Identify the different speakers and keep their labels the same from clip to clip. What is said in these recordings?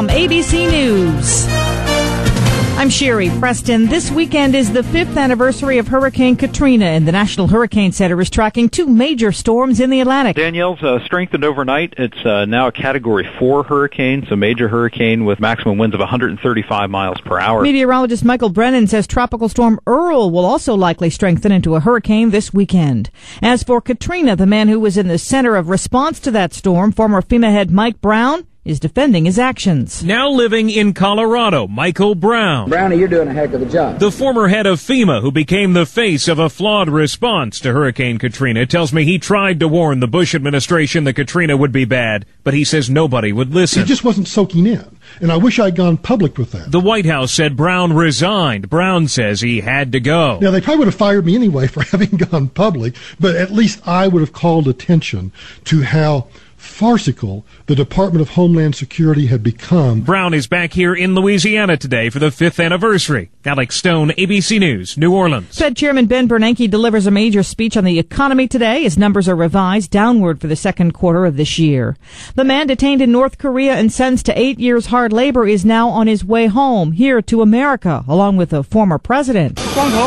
Speaker 1: from ABC News. I'm Sherry Preston. This weekend is the 5th anniversary of Hurricane Katrina, and the National Hurricane Center is tracking 2 major storms in the Atlantic.
Speaker 2: Danielle's strengthened overnight. It's now a Category 4 hurricane, so major hurricane with maximum winds of 135 miles per hour.
Speaker 1: Meteorologist Michael Brennan says Tropical Storm Earl will also likely strengthen into a hurricane this weekend. As for Katrina, the man who was in the center of response to that storm, former FEMA head Mike Brown, is defending his actions.
Speaker 3: Now living in Colorado, Michael Brown.
Speaker 4: Brownie, you're doing a heck of a job.
Speaker 3: The former head of FEMA, who became the face of a flawed response to Hurricane Katrina, tells me he tried to warn the Bush administration that Katrina would be bad, but he says nobody would listen.
Speaker 5: It just wasn't soaking in, and I wish I'd gone public with that.
Speaker 3: The White House said Brown resigned. Brown says he had to go.
Speaker 5: Now, they probably would have fired me anyway for having gone public, but at least I would have called attention to how farcical the Department of Homeland Security had become.
Speaker 3: Brown is back here in Louisiana today for the 5th anniversary. Alex Stone, ABC News, New Orleans.
Speaker 1: Fed Chairman Ben Bernanke delivers a major speech on the economy today. His numbers are revised downward for the second quarter of this year. The man detained in North Korea and sentenced to 8 years hard labor is now on his way home, here to America, along with the former president.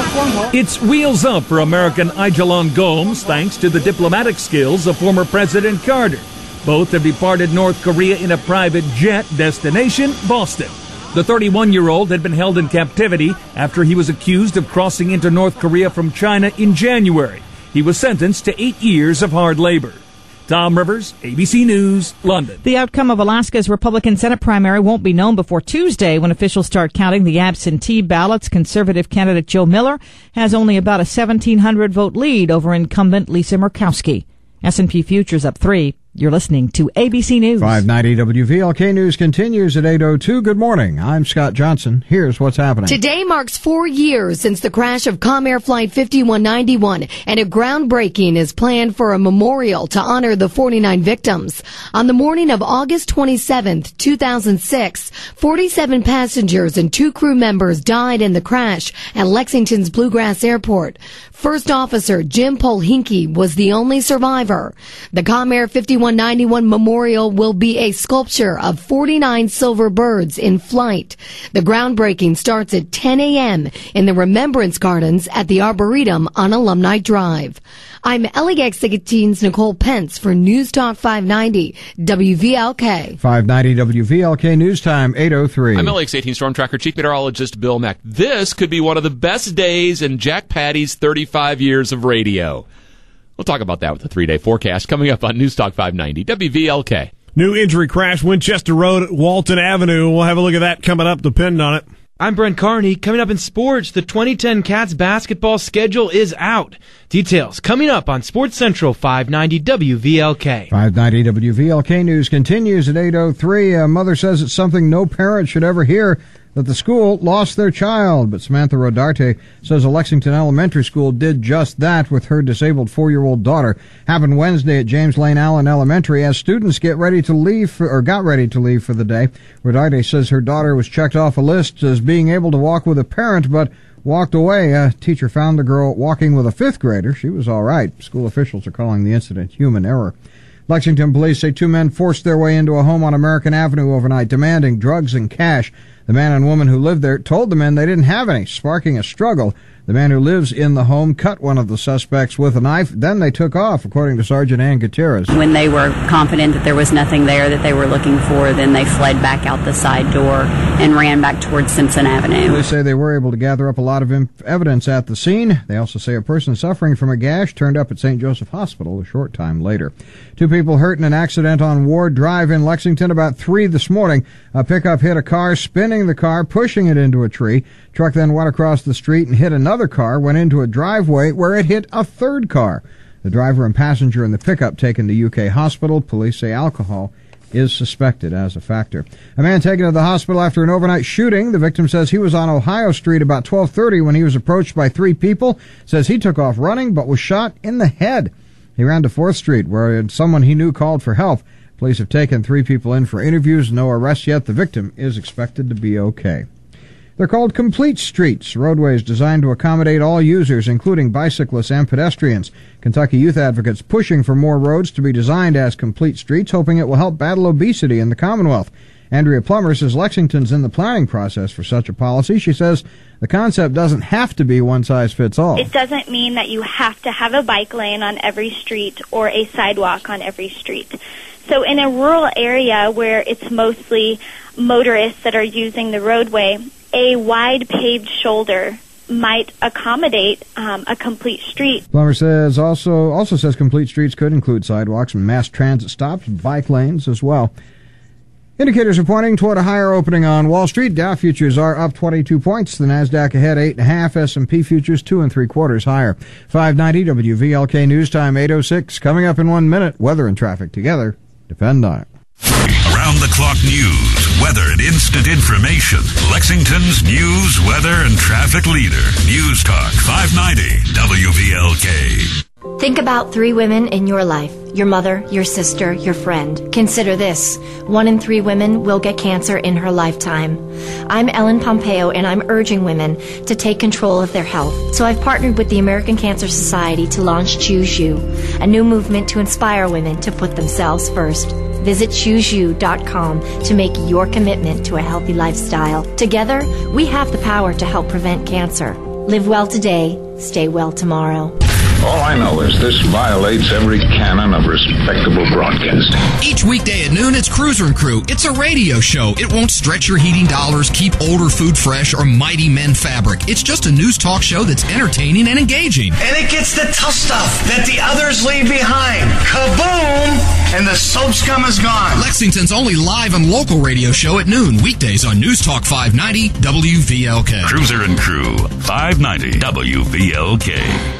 Speaker 6: It's wheels up for American Ajalon Gomes, thanks to the diplomatic skills of former President Carter. Both have departed North Korea in a private jet, destination Boston. The 31-year-old had been held in captivity after he was accused of crossing into North Korea from China in January. He was sentenced to 8 years of hard labor. Tom Rivers, ABC News, London.
Speaker 1: The outcome of Alaska's Republican Senate primary won't be known before Tuesday when officials start counting the absentee ballots. Conservative candidate Joe Miller has only about a 1,700 vote lead over incumbent Lisa Murkowski. S&P Futures up 3. You're listening to ABC News.
Speaker 7: 590 WVLK News continues at 8:02. Good morning. I'm Scott Johnson. Here's what's happening.
Speaker 8: Today marks 4 years since the crash of Comair Flight 5191, and a groundbreaking is planned for a memorial to honor the 49 victims. On the morning of August 27th, 2006, 47 passengers and 2 crew members died in the crash at Lexington's Bluegrass Airport. First Officer Jim Polhinky was the only survivor. The Comair 5191 memorial will be a sculpture of 49 silver birds in flight. The groundbreaking starts at 10 a.m. in the Remembrance Gardens at the Arboretum on Alumni Drive. I'm LAX 18's Nicole Pence for News Talk 590 WVLK.
Speaker 7: 590 WVLK News Time, 8:03.
Speaker 9: I'm LAX 18 Storm Tracker Chief Meteorologist Bill Mack. This could be one of the best days in Jack Patty's 35 years of radio. We'll talk about that with the 3-day forecast coming up on News Talk 590 WVLK.
Speaker 10: New injury crash, Winchester Road at Walton Avenue. We'll have a look at that coming up. Depend on it.
Speaker 11: I'm Brent Carney. Coming up in sports, the 2010 Cats basketball schedule is out. Details coming up on Sports Central 590 WVLK.
Speaker 7: 590 WVLK News continues at 8:03. A mother says it's something no parent should ever hear, that the school lost their child. But Samantha Rodarte says a Lexington Elementary School did just that with her disabled 4-year-old daughter. Happened Wednesday at James Lane Allen Elementary as students got ready to leave for the day. Rodarte says her daughter was checked off a list as being able to walk with a parent, but walked away. A teacher found the girl walking with a 5th grader. She was all right. School officials are calling the incident human error. Lexington police say 2 men forced their way into a home on American Avenue overnight, demanding drugs and cash. The man and woman who lived there told the men they didn't have any, sparking a struggle. The man who lives in the home cut one of the suspects with a knife. Then they took off, according to Sergeant Ann Gutierrez.
Speaker 12: When they were confident that there was nothing there that they were looking for, then they fled back out the side door and ran back towards Simpson Avenue.
Speaker 7: They say they were able to gather up a lot of evidence at the scene. They also say a person suffering from a gash turned up at St. Joseph Hospital a short time later. 2 people hurt in an accident on Ward Drive in Lexington about 3 this morning. A pickup hit a car, spinning the car, pushing it into a tree. Truck then went across the street and hit another car, went into a driveway where it hit a 3rd car. The driver and passenger in the pickup taken to UK hospital. Police say alcohol is suspected as a factor. A man taken to the hospital after an overnight shooting. The victim says he was on Ohio Street about 12:30 when he was approached by 3 people. Says he took off running but was shot in the head. He ran to 4th Street where someone he knew called for help. Police have taken 3 people in for interviews. No arrests yet. The victim is expected to be okay. They're called complete streets, roadways designed to accommodate all users, including bicyclists and pedestrians. Kentucky youth advocates pushing for more roads to be designed as complete streets, hoping it will help battle obesity in the Commonwealth. Andrea Plummer says Lexington's in the planning process for such a policy. She says the concept doesn't have to be one size fits all.
Speaker 4: It doesn't mean that you have to have a bike lane on every street or a sidewalk on every street. So in a rural area where it's mostly motorists that are using the roadway, a wide paved shoulder might accommodate a complete street.
Speaker 7: Plummer says also says complete streets could include sidewalks and mass transit stops, bike lanes as well. Indicators are pointing toward a higher opening on Wall Street. Dow futures are up 22 points. The Nasdaq ahead 8.5. S&P futures 2 3/4 higher. 590 WVLK News Time 8:06. Coming up in 1 minute. Weather and traffic together. Depend on it.
Speaker 13: Around-the-clock news, weather, and instant information. Lexington's news, weather, and traffic leader. News Talk 590 WVLK.
Speaker 14: Think about 3 women in your life. Your mother, your sister, your friend. Consider this. 1 in 3 women will get cancer in her lifetime. I'm Ellen Pompeo, and I'm urging women to take control of their health. So I've partnered with the American Cancer Society to launch Choose You, a new movement to inspire women to put themselves first. Visit ChooseYou.com to make your commitment to a healthy lifestyle. Together, we have the power to help prevent cancer. Live well today, stay well tomorrow.
Speaker 15: All I know is this violates every canon of respectable broadcasting.
Speaker 16: Each weekday at noon, it's Cruiser and Crew. It's a radio show. It won't stretch your heating dollars, keep older food fresh, or Mighty Men fabric. It's just a news talk show that's entertaining and engaging.
Speaker 17: And it gets the tough stuff that the others leave behind. Kaboom! And the soap scum is gone.
Speaker 16: Lexington's only live and local radio show at noon, weekdays on News Talk 590 WVLK.
Speaker 13: Cruiser and Crew, 590 WVLK.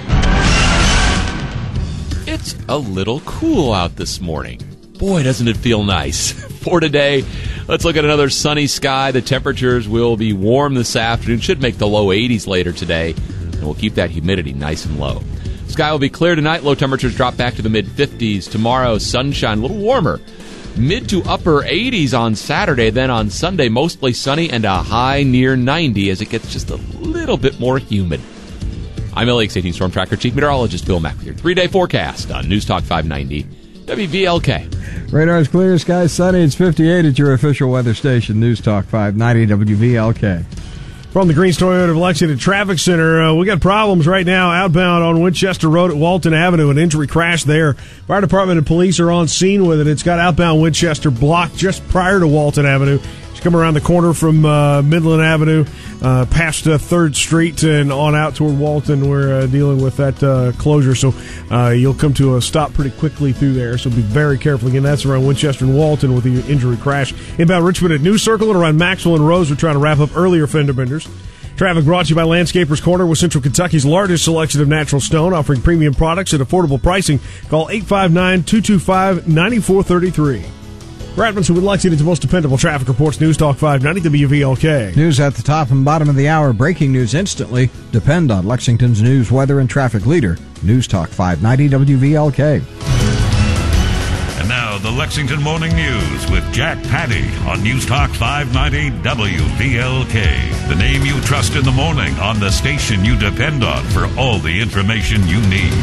Speaker 9: It's a little cool out this morning. Boy, doesn't it feel nice. For today, let's look at another sunny sky. The temperatures will be warm this afternoon. Should make the low 80s later today. And we'll keep that humidity nice and low. Sky will be clear tonight. Low temperatures drop back to the mid-50s. Tomorrow, sunshine, a little warmer. Mid to upper 80s on Saturday. Then on Sunday, mostly sunny and a high near 90 as it gets just a little bit more humid. I'm LAX 18 Storm Tracker Chief Meteorologist Bill Mack with your 3-day forecast on News Talk 590 WVLK.
Speaker 7: Radar's clear, skies sunny. It's 58 at your official weather station, News Talk 590 WVLK.
Speaker 10: From the Greens Toyota of Lexington Traffic Center, we got problems right now outbound on Winchester Road at Walton Avenue. An injury crash there. Fire department and police are on scene with it. It's got outbound Winchester blocked just prior to Walton Avenue. Come around the corner from Midland Avenue, past 3rd Street and on out toward Walton. We're dealing with that closure, so you'll come to a stop pretty quickly through there, so be very careful. Again, that's around Winchester and Walton with the injury crash. Inbound Richmond at New Circle and around Maxwell and Rose. We're trying to wrap up earlier fender benders. Traffic brought to you by Landscapers Corner with Central Kentucky's largest selection of natural stone, offering premium products at affordable pricing. Call 859-225-9433. Radmanson with Lexington's most dependable traffic reports, News Talk 590 WVLK.
Speaker 7: News at the top and bottom of the hour. Breaking news instantly. Depend on Lexington's news, weather, and traffic leader, News Talk 590 WVLK.
Speaker 13: And now the Lexington Morning News with Jack Patty on News Talk 590 WVLK. The name you trust in the morning on the station you depend on for all the information you need.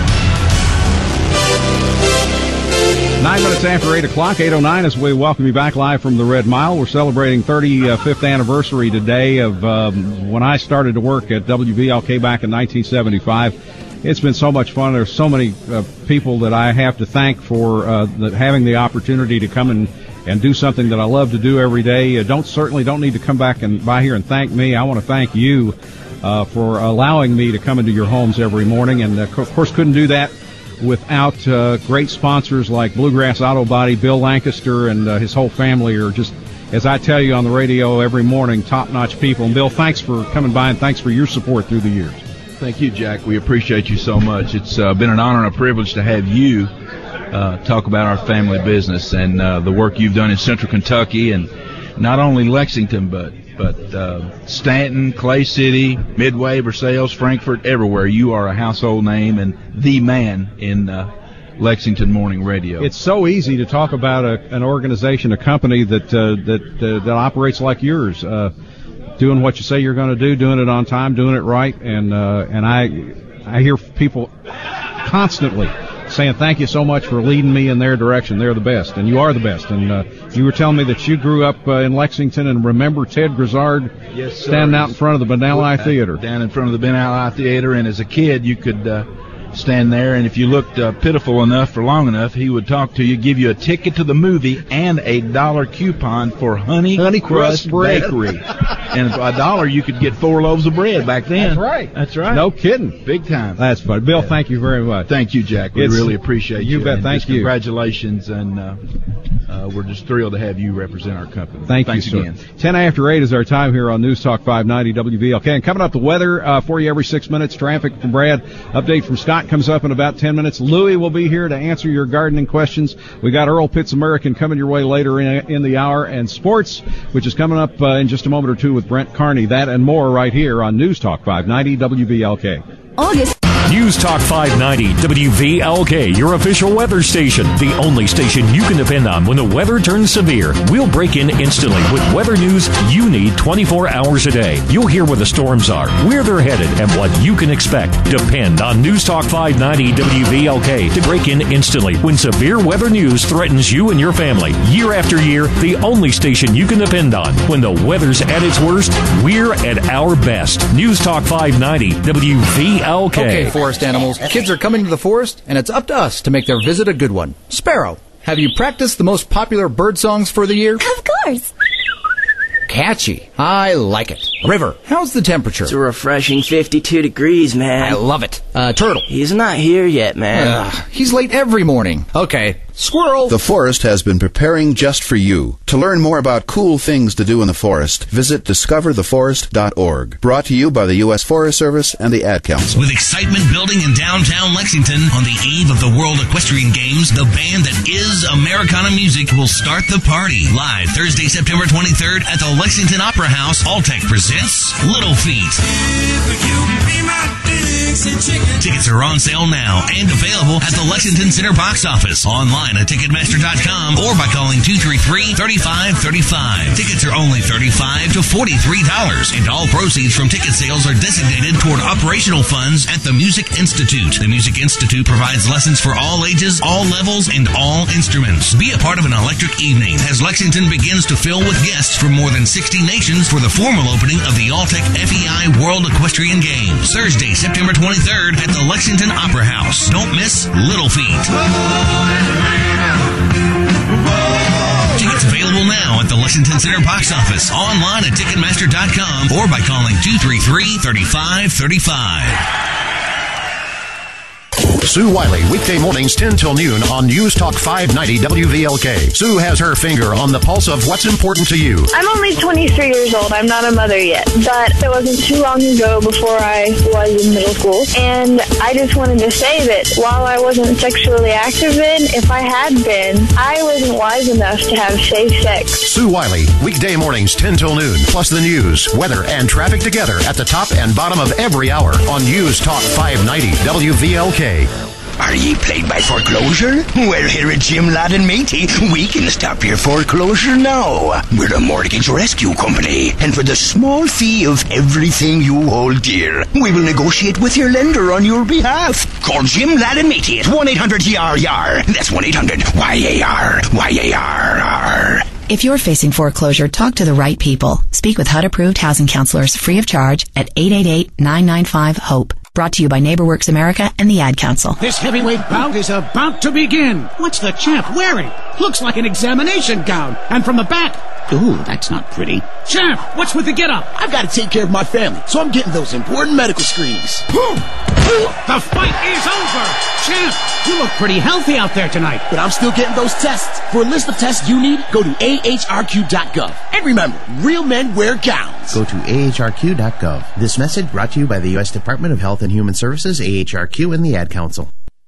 Speaker 18: 9 minutes after 8 o'clock, 8:09, as we welcome you back live from the Red Mile. We're celebrating 35th anniversary today of when I started to work at WVLK back in 1975. It's been so much fun. There's so many people that I have to thank for having the opportunity to come and do something that I love to do every day. Certainly don't need to come back and by here and thank me. I want to thank you for allowing me to come into your homes every morning, and of course couldn't do that without great sponsors like Bluegrass Auto Body. Bill Lancaster and his whole family are just, as I tell you on the radio every morning, top-notch people. And Bill, thanks for coming by and thanks for your support through the years.
Speaker 19: Thank you, Jack. We appreciate you so much. It's been an honor and a privilege to have you talk about our family business and the work you've done in Central Kentucky, and not only Lexington, but Stanton, Clay City, Midway, Versailles, Frankfort, everywhere. You are a household name and the man in Lexington Morning Radio.
Speaker 18: It's so easy to talk about an organization, a company that operates like yours, doing what you say you're going to do, doing it on time, doing it right, and I hear people constantly saying thank you so much for leading me in their direction. They're the best, and you are the best. And you were telling me that you grew up in Lexington and remember Ted Grizzard standing out in front of the Benalli Theater.
Speaker 19: Down in front of the Benalli Theater, and as a kid, you could stand there, and if you looked pitiful enough for long enough, he would talk to you, give you a ticket to the movie and a $1 coupon for Honey Crust Bakery. And for $1, you could get 4 loaves of bread back then. That's right.
Speaker 18: No kidding.
Speaker 19: Big time.
Speaker 18: That's funny. Bill, thank you very much.
Speaker 19: Thank you, Jack. We really appreciate you.
Speaker 18: You bet. Thank you.
Speaker 19: Congratulations, and we're just thrilled to have you represent our company.
Speaker 18: Thanks
Speaker 19: again.
Speaker 18: 10 after 8 is our time here on News Talk 590 WVLK. And coming up, the weather for you every 6 minutes. Traffic from Brad. Update from Scott comes up in about 10 minutes. Louie will be here to answer your gardening questions. We got Earl Pitts American coming your way later in the hour, and sports, which is coming up in just a moment or two with Brent Carney. That and more right here on News Talk 590 WVLK.
Speaker 20: August. News Talk 590 WVLK, your official weather station. The only station you can depend on when the weather turns severe. We'll break in instantly with weather news you need 24 hours a day. You'll hear where the storms are, where they're headed, and what you can expect. Depend on News Talk 590 WVLK to break in instantly when severe weather news threatens you and your family. Year after year, the only station you can depend on. When the weather's at its worst, we're at our best. News Talk 590 WVLK.
Speaker 21: Okay, forest animals, kids are coming to the forest, and it's up to us to make their visit a good one. Sparrow, have you practiced the most popular bird songs for the year?
Speaker 22: Of course.
Speaker 21: Catchy. I like it. River, how's the temperature?
Speaker 23: It's a refreshing 52 degrees, man.
Speaker 21: I love it. Turtle.
Speaker 23: He's not here yet, man.
Speaker 21: He's late every morning. Okay. Squirrel.
Speaker 24: The forest has been preparing just for you. To learn more about cool things to do in the forest, visit discovertheforest.org. Brought to you by the U.S. Forest Service and the Ad Council.
Speaker 25: With excitement building in downtown Lexington on the eve of the World Equestrian Games, the band that is Americana Music will start the party. Live Thursday, September 23rd at the Lexington Opera House, Alltech presents Little Feat. Tickets are on sale now and available at the Lexington Center box office, online at Ticketmaster.com, or by calling 233-3535. Tickets are only $35 to $43, and all proceeds from ticket sales are designated toward operational funds at the Music Institute. The Music Institute provides lessons for all ages, all levels, and all instruments. Be a part of an electric evening as Lexington begins to fill with guests from more than 60 nations for the formal opening of the Alltech FEI World Equestrian Games, Thursday, September 23rd at the Lexington Opera House. Don't miss Little Feat. Tickets available now at the Lexington Center box office, online at Ticketmaster.com, or by calling 233-3535.
Speaker 26: Sue Wiley, weekday mornings 10 till noon on News Talk 590 WVLK. Sue has her finger on the pulse of what's important to you.
Speaker 27: I'm only 23 years old. I'm not a mother yet. But it wasn't too long ago before I was in middle school. And I just wanted to say that while I wasn't sexually active then, if I had been, I wasn't wise enough to have safe sex.
Speaker 26: Sue Wiley, weekday mornings 10 till noon, plus the news, weather, and traffic together at the top and bottom of every hour on News Talk 590 WVLK.
Speaker 17: Are ye plagued by foreclosure? Well, here at Jim Ladd & Matey, we can stop your foreclosure now. We're a mortgage rescue company, and for the small fee of everything you hold dear, we will negotiate with your lender on your behalf. Call Jim Ladd & Matey at 1-800-YAR-YAR. That's 1-800-YAR-YAR.
Speaker 28: If you're facing foreclosure, talk to the right people. Speak with HUD-approved housing counselors free of charge at 888-995-HOPE. Brought to you by NeighborWorks America and the Ad Council.
Speaker 29: This heavyweight bout is about to begin. What's the champ wearing? Looks like an examination gown. And from the back, ooh, that's not pretty. Champ, what's with the get-up?
Speaker 30: I've got to take care of my family, so I'm getting those important medical screenings.
Speaker 29: The fight is over. Champ, you look pretty healthy out there tonight.
Speaker 30: But I'm still getting those tests. For a list of tests you need, go to AHRQ.gov. And remember, real men wear gowns.
Speaker 31: Go to AHRQ.gov. This message brought to you by the U.S. Department of Health and Human Services, AHRQ, and the Ad Council.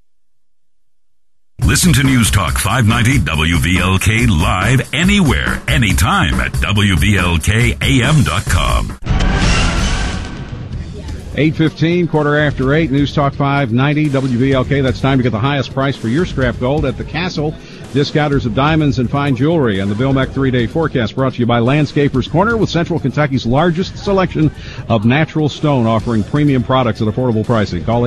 Speaker 13: Listen to News Talk 590 WVLK live anywhere, anytime at WVLKAM.com.
Speaker 18: 8:15, quarter after 8, News Talk 590 WVLK. That's time to get the highest price for your scrap gold at the Castle. discounters of diamonds and fine jewelry. And the Bill Mack 3-day forecast brought to you by Landscapers Corner, with Central Kentucky's largest selection of natural stone, offering premium products at affordable pricing. Call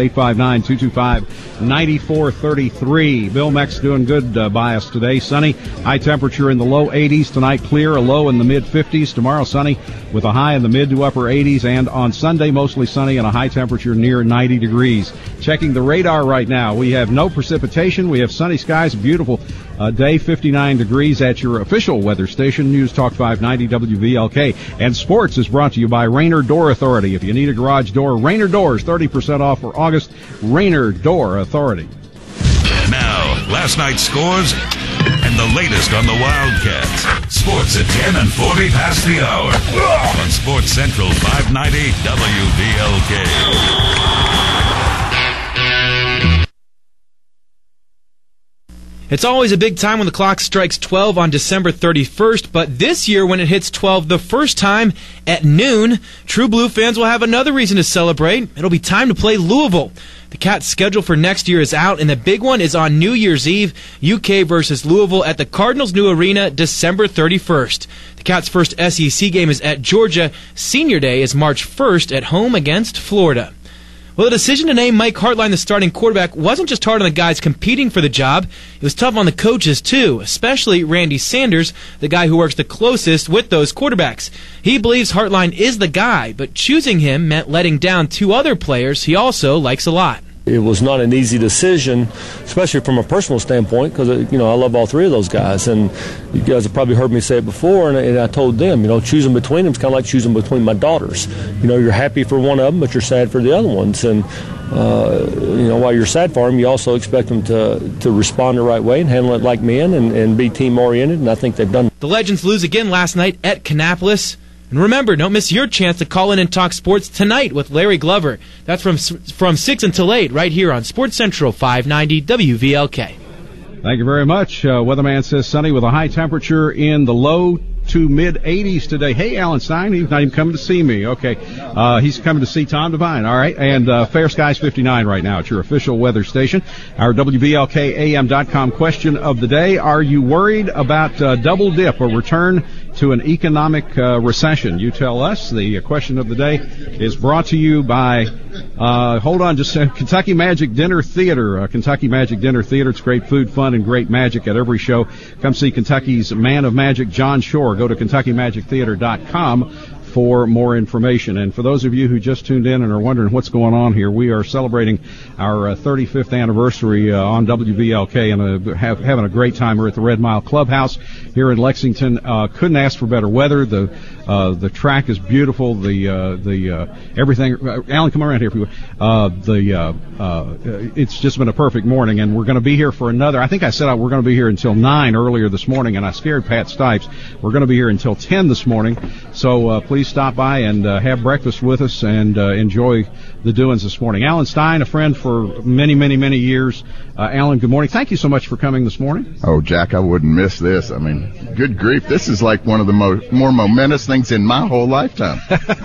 Speaker 18: 859-225-9433. Bill Mack's doing good by us today. Sunny, high temperature in the low 80s. Tonight clear, a low in the mid 50s. Tomorrow sunny with a high in the mid to upper 80s. And on Sunday, mostly sunny and a high temperature near 90 degrees. Checking the radar right now, we have no precipitation. We have sunny skies, beautiful day, 59 degrees at your official weather station, News Talk 590 WVLK. And sports is brought to you by Rainer Door Authority. If you need a garage door, Rainer Doors, 30% off for August. Rainer Door Authority.
Speaker 13: Now, last night's scores and the latest on the Wildcats. Sports at 10 and 40 past the hour on Sports Central 590 WVLK.
Speaker 1: It's always a big time when the clock strikes 12 on December 31st, but this year when it hits 12 the first time at noon, True Blue fans will have another reason to celebrate. It'll be time to play Louisville. The Cats' schedule for next year is out, and the big one is on New Year's Eve, UK versus Louisville at the Cardinals' new arena, December 31st. The Cats' first SEC game is at Georgia. Senior Day is March 1st at home against Florida. Well, the decision to name Mike Hartline the starting quarterback wasn't just hard on the guys competing for the job. It was tough on the coaches, too, especially Randy Sanders, the guy who works the closest with those quarterbacks. He believes Hartline is the guy, but choosing him meant letting down two other players he also likes a lot.
Speaker 2: It was not an easy decision, especially from a personal standpoint, because I love all three of those guys, and you guys have probably heard me say it before, and I told them, choosing between them is kind of like choosing between my daughters. You're happy for one of them, but you're sad for the other ones, and while you're sad for them, you also expect them to respond the right way and handle it like men and be team oriented, and I think they've done.
Speaker 1: The Legends lose again last night at Kannapolis. And remember, don't miss your chance to call in and talk sports tonight with Larry Glover. That's from 6 until 8 right here on Sports Central 590 WVLK.
Speaker 18: Thank you very much. Weatherman says sunny with a high temperature in the low to mid 80s today. Hey, Alan Stein, he's not even coming to see me. Okay. He's coming to see Tom Devine. All right. And fair skies 59 right now at your official weather station. Our WVLKAM.com question of the day. Are you worried about double dip or return to an economic recession? You tell us. The question of the day is brought to you by Kentucky Magic Dinner Theater. Kentucky Magic Dinner Theater. It's great food, fun, and great magic at every show. Come see Kentucky's man of magic, John Shore. Go to KentuckyMagicTheater.com for more information. And for those of you who just tuned in and are wondering what's going on here, we are celebrating our 35th anniversary on WVLK and having a great time. We're at the Red Mile Clubhouse here in Lexington. Couldn't ask for better weather. The track is beautiful. The everything. Alan, come around here if you would. It's just been a perfect morning, and we're going to be here for another. I think I said we're going to be here until 9 earlier this morning, and I scared Pat Stipes. We're going to be here until 10 this morning. So please stop by and have breakfast with us and enjoy the doings this morning. Alan Stein, a friend for many, many, many years. Alan, good morning. Thank you so much for coming this morning.
Speaker 3: Oh, Jack, I wouldn't miss this. I mean, good grief. This is like one of the more momentous things in my whole lifetime.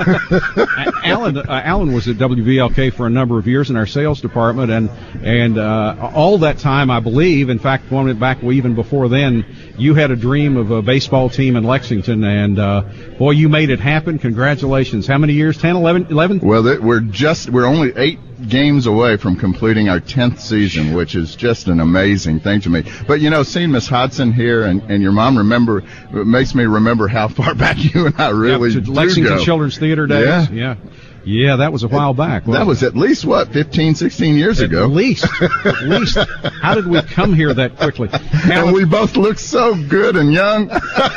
Speaker 18: Alan was at WVLK for a number of years in our sales department, and all that time, I believe, in fact, going back even before then, you had a dream of a baseball team in Lexington, and boy, you made it happen. Congratulations. How many years? 10, 11?
Speaker 3: Well, we're only 8 games away from completing our 10th season, which is just an amazing thing to me. But, seeing Miss Hodson here and your mom makes me remember how far back you and I really do
Speaker 18: Lexington
Speaker 3: go.
Speaker 18: Children's Theater days. Yeah, that was a while back.
Speaker 3: That was at least, 15, 16 years ago?
Speaker 18: At least. How did we come here that quickly?
Speaker 3: And we both look so good and young.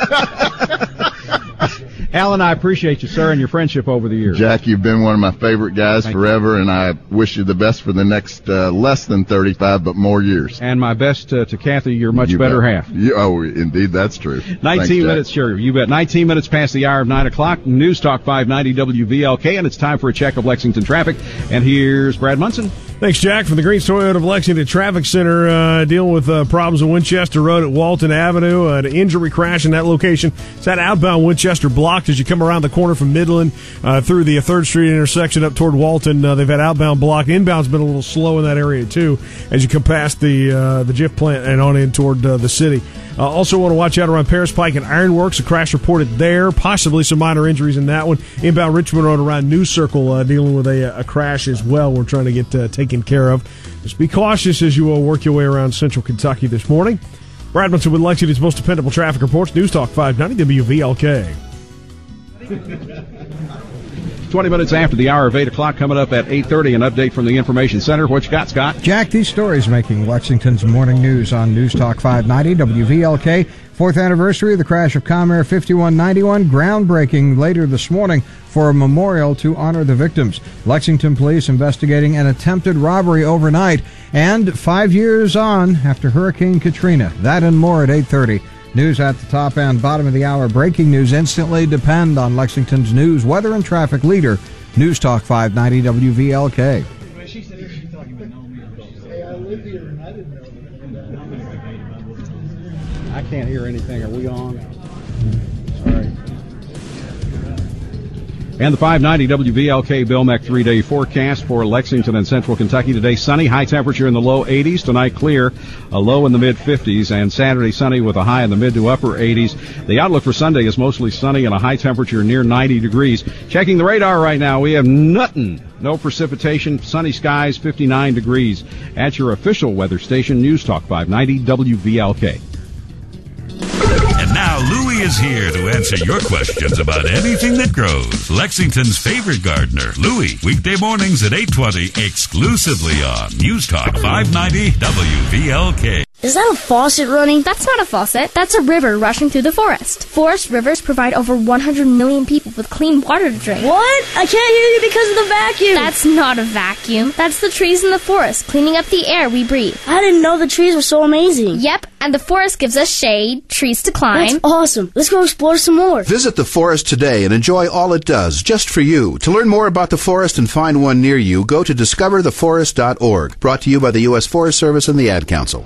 Speaker 18: Alan, I appreciate you, sir, and your friendship over the years.
Speaker 3: Jack, you've been one of my favorite guys forever, and I wish you the best for the next less than 35, but more years.
Speaker 18: And my best to Kathy, your much better half.
Speaker 3: Indeed, that's true.
Speaker 18: 19 minutes, sure. You bet. 19 minutes past the hour of 9 o'clock. News Talk 590 WVLK, and it's time for a check of Lexington traffic. And here's Brad Munson.
Speaker 10: Thanks, Jack, from the Greens Toyota of Lexington Traffic Center, dealing with problems on Winchester Road at Walton Avenue. An injury crash in that location. It's that outbound Winchester blocked as you come around the corner from Midland through the 3rd Street intersection up toward Walton. They've had outbound blocked. Inbound's been a little slow in that area, too, as you come past the Jif plant and on in toward the city. Also want to watch out around Paris Pike and Ironworks. A crash reported there. Possibly some minor injuries in that one. Inbound Richmond Road around New Circle dealing with a crash as well. We're trying to get taken care of. Just be cautious as you work your way around central Kentucky this morning. Brad Munson with Lexington's most dependable traffic reports. News Talk 590 WVLK.
Speaker 18: 20 minutes after the hour of 8 o'clock, coming up at 8:30, an update from the Information Center. What you got, Scott?
Speaker 7: Jack, these stories making Lexington's morning news on News Talk 590 WVLK. 4th anniversary of the crash of Comair 5191. Groundbreaking later this morning for a memorial to honor the victims. Lexington police investigating an attempted robbery overnight. And 5 years on after Hurricane Katrina. That and more at 8:30. News at the top and bottom of the hour. Breaking news instantly depend on Lexington's news, weather, and traffic leader. News Talk 590 WVLK.
Speaker 18: I can't hear anything. Are we on? Sorry. And the 590 WVLK Bill Mac 3-day forecast for Lexington and central Kentucky. Today, sunny, high temperature in the low 80s. Tonight, clear, a low in the mid 50s. And Saturday, sunny with a high in the mid to upper 80s. The outlook for Sunday is mostly sunny and a high temperature near 90 degrees. Checking the radar right now, we have nothing. No precipitation, sunny skies, 59 degrees. At your official weather station, News Talk 590 WVLK.
Speaker 13: And now Louie is here to answer your questions about anything that grows. Lexington's favorite gardener, Louie, weekday mornings at 8:20, exclusively on News Talk 590 WVLK.
Speaker 4: Is that a faucet running? That's not a faucet. That's a river rushing through the forest. Forest rivers provide over 100 million people with clean water to drink.
Speaker 5: What? I can't hear you because of the vacuum.
Speaker 4: That's not a vacuum. That's the trees in the forest, cleaning up the air we breathe.
Speaker 5: I didn't know the trees were so amazing.
Speaker 4: Yep, and the forest gives us shade, trees to climb.
Speaker 5: That's awesome. Let's go explore some more.
Speaker 24: Visit the forest today and enjoy all it does, just for you. To learn more about the forest and find one near you, go to discovertheforest.org. Brought to you by the U.S. Forest Service and the Ad Council.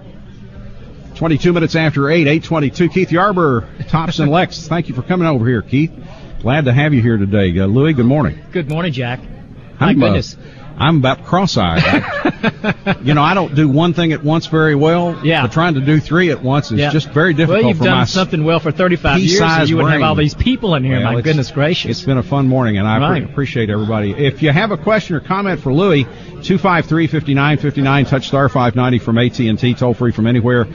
Speaker 18: 22 minutes after 8, 8:22. Keith Yarber, Tops and Lex. Thank you for coming over here, Keith. Glad to have you here today. Louie, good morning.
Speaker 6: Good morning, Jack. My goodness.
Speaker 18: I'm about cross-eyed. I don't do one thing at once very well.
Speaker 6: Yeah.
Speaker 18: But trying to do three at once is just very difficult.
Speaker 6: Well, you've
Speaker 18: for
Speaker 6: done
Speaker 18: my
Speaker 6: something well for 35 years, and you wouldn't have all these people in here.
Speaker 18: Well,
Speaker 6: my goodness gracious.
Speaker 18: It's been a fun morning, and I appreciate everybody. If you have a question or comment for Louie, 253-5959, touch star 590 from AT&T, toll free from anywhere,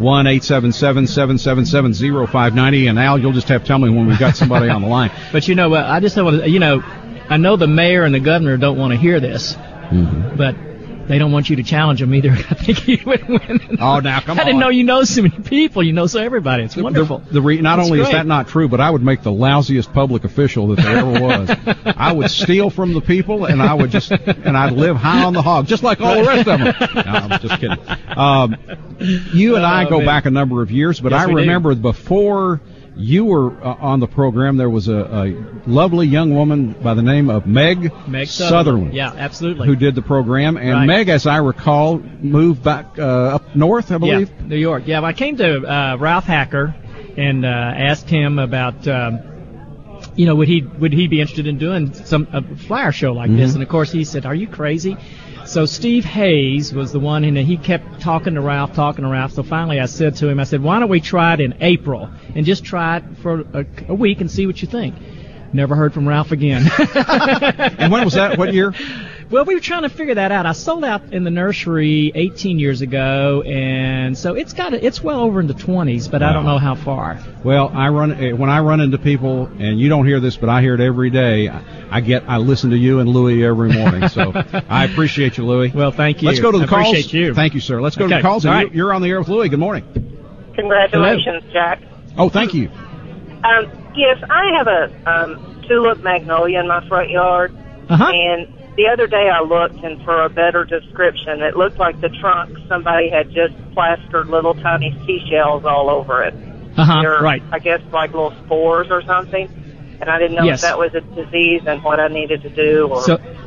Speaker 18: 1-877-777-0590. And Al, you'll just have to tell me when we've got somebody on the line.
Speaker 6: But I just don't want to, I know the mayor and the governor don't want to hear this, but they don't want you to challenge them either. I think you would win.
Speaker 18: Oh, now come on!
Speaker 6: I didn't know you know so many people. You know so everybody. It's wonderful.
Speaker 18: Not only is that not true, but I would make the lousiest public official that there ever was. I would steal from the people, and I'd live high on the hog, just like all the rest of them. No, I'm just kidding. You and I go back a number of years, but I remember before you were on the program, there was a lovely young woman by the name of Meg Sutherland.
Speaker 6: Yeah, absolutely.
Speaker 18: Who did the program. And Meg, as I recall, moved back up north, I believe.
Speaker 6: Yeah, New York. Yeah, well, I came to Ralph Hacker and asked him about, would he be interested in doing a flyer show like this? And, of course, he said, "Are you crazy?" So Steve Hayes was the one, and he kept talking to Ralph. So finally I said to him, why don't we try it in April and just try it for a week and see what you think? Never heard from Ralph again.
Speaker 18: And when was that? What year?
Speaker 6: Well, we were trying to figure that out. I sold out in the nursery 18 years ago, and so it's well over in the 20s, but wow. I don't know how far.
Speaker 18: Well, when I run into people, and you don't hear this, but I hear it every day. I listen to you and Louie every morning, so I appreciate you, Louie.
Speaker 6: Well, thank you.
Speaker 18: Let's go to the calls.
Speaker 6: Appreciate you.
Speaker 18: Thank you, sir. Let's go to the calls.
Speaker 6: Right.
Speaker 18: You're on the air with Louie. Good morning.
Speaker 8: Congratulations, Hello. Jack.
Speaker 18: Oh, thank you.
Speaker 8: Yes, I have a tulip magnolia in my front yard, and the other day I looked, and for a better description, it looked like the trunk, somebody had just plastered little tiny seashells all over it. They're,
Speaker 6: right.
Speaker 8: I guess like little spores or something. And I didn't know if that was a disease and what I needed to do. Or...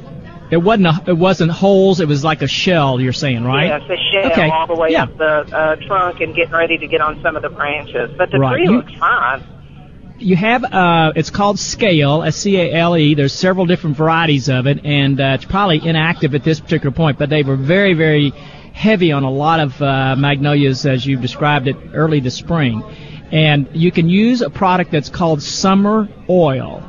Speaker 6: It wasn't holes. It was like a shell. You're saying, right?
Speaker 8: Yes, a shell all the way up the trunk and getting ready to get on some of the branches. But the tree looks fine.
Speaker 6: You have, it's called scale, S-C-A-L-E. There's several different varieties of it, and it's probably inactive at this particular point, but they were very, very heavy on a lot of magnolias, as you described it, early this spring. And you can use a product that's called summer oil,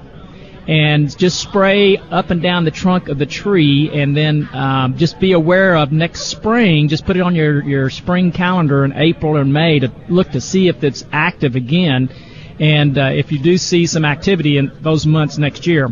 Speaker 6: and just spray up and down the trunk of the tree, and then just be aware of next spring. Just put it on your spring calendar in April or May to look to see if it's active again. And if you do see some activity in those months next year,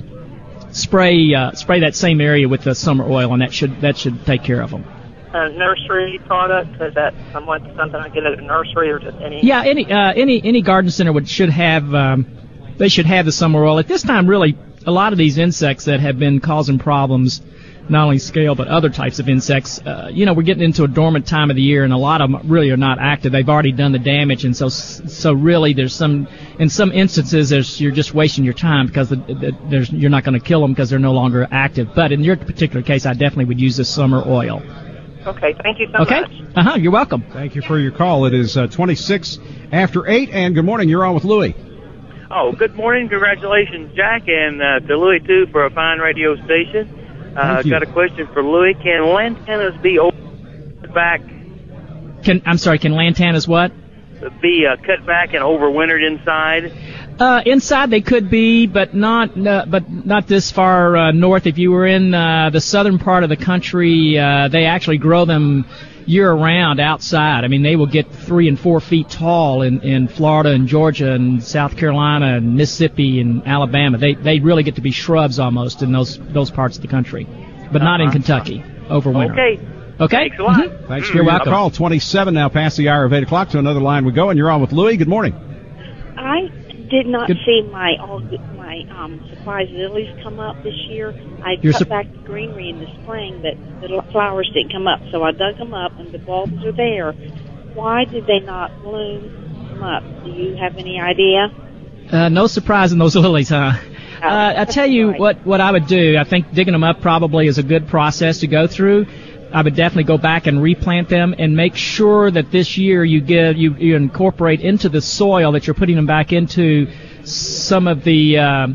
Speaker 6: spray that same area with the summer oil, and that should take care of them.
Speaker 8: Nursery product, is that something I get at a nursery or just any?
Speaker 6: Yeah, any garden center should have they should have the summer oil. At this time, really, a lot of these insects that have been causing problems, not only scale but other types of insects, we're getting into a dormant time of the year, and a lot of them really are not active. They've already done the damage, and so really in some instances you're just wasting your time because you're not going to kill them because they're no longer active. But in your particular case, I definitely would use the summer oil.
Speaker 8: Okay, thank you so much.
Speaker 6: You're welcome.
Speaker 18: Thank you for your call. It is 26 after 8, and good morning. You're on with Louie.
Speaker 9: Oh, good morning. Congratulations, Jack, and to Louie, too, for a fine radio station. Got a question for Louie. Can lantanas be cut back?
Speaker 6: Can lantanas what?
Speaker 9: Be cut back and overwintered inside?
Speaker 6: Inside they could be, but not this far north. If you were in the southern part of the country, they actually grow them year-round outside. I mean, they will get 3 and 4 feet tall in Florida and Georgia and South Carolina and Mississippi and Alabama. They really get to be shrubs almost in those parts of the country, but not in Kentucky over winter. Okay.
Speaker 9: Thanks a lot.
Speaker 6: Mm-hmm.
Speaker 18: Thanks for
Speaker 6: You're
Speaker 18: your
Speaker 6: welcome.
Speaker 18: call. 27 now past the hour of 8 o'clock. To another line we go, and you're on with Louie. Good morning.
Speaker 11: I did not see my surprise lilies come up this year. I cut back the greenery in the spring, but the flowers didn't come up, so I dug them up, and the bulbs are there. Why did they not bloom them up? Do you have any idea?
Speaker 6: No surprise in those lilies, huh? I tell you what I would do. I think digging them up probably is a good process to go through. I would definitely go back and replant them and make sure that this year you incorporate into the soil that you're putting them back into some of the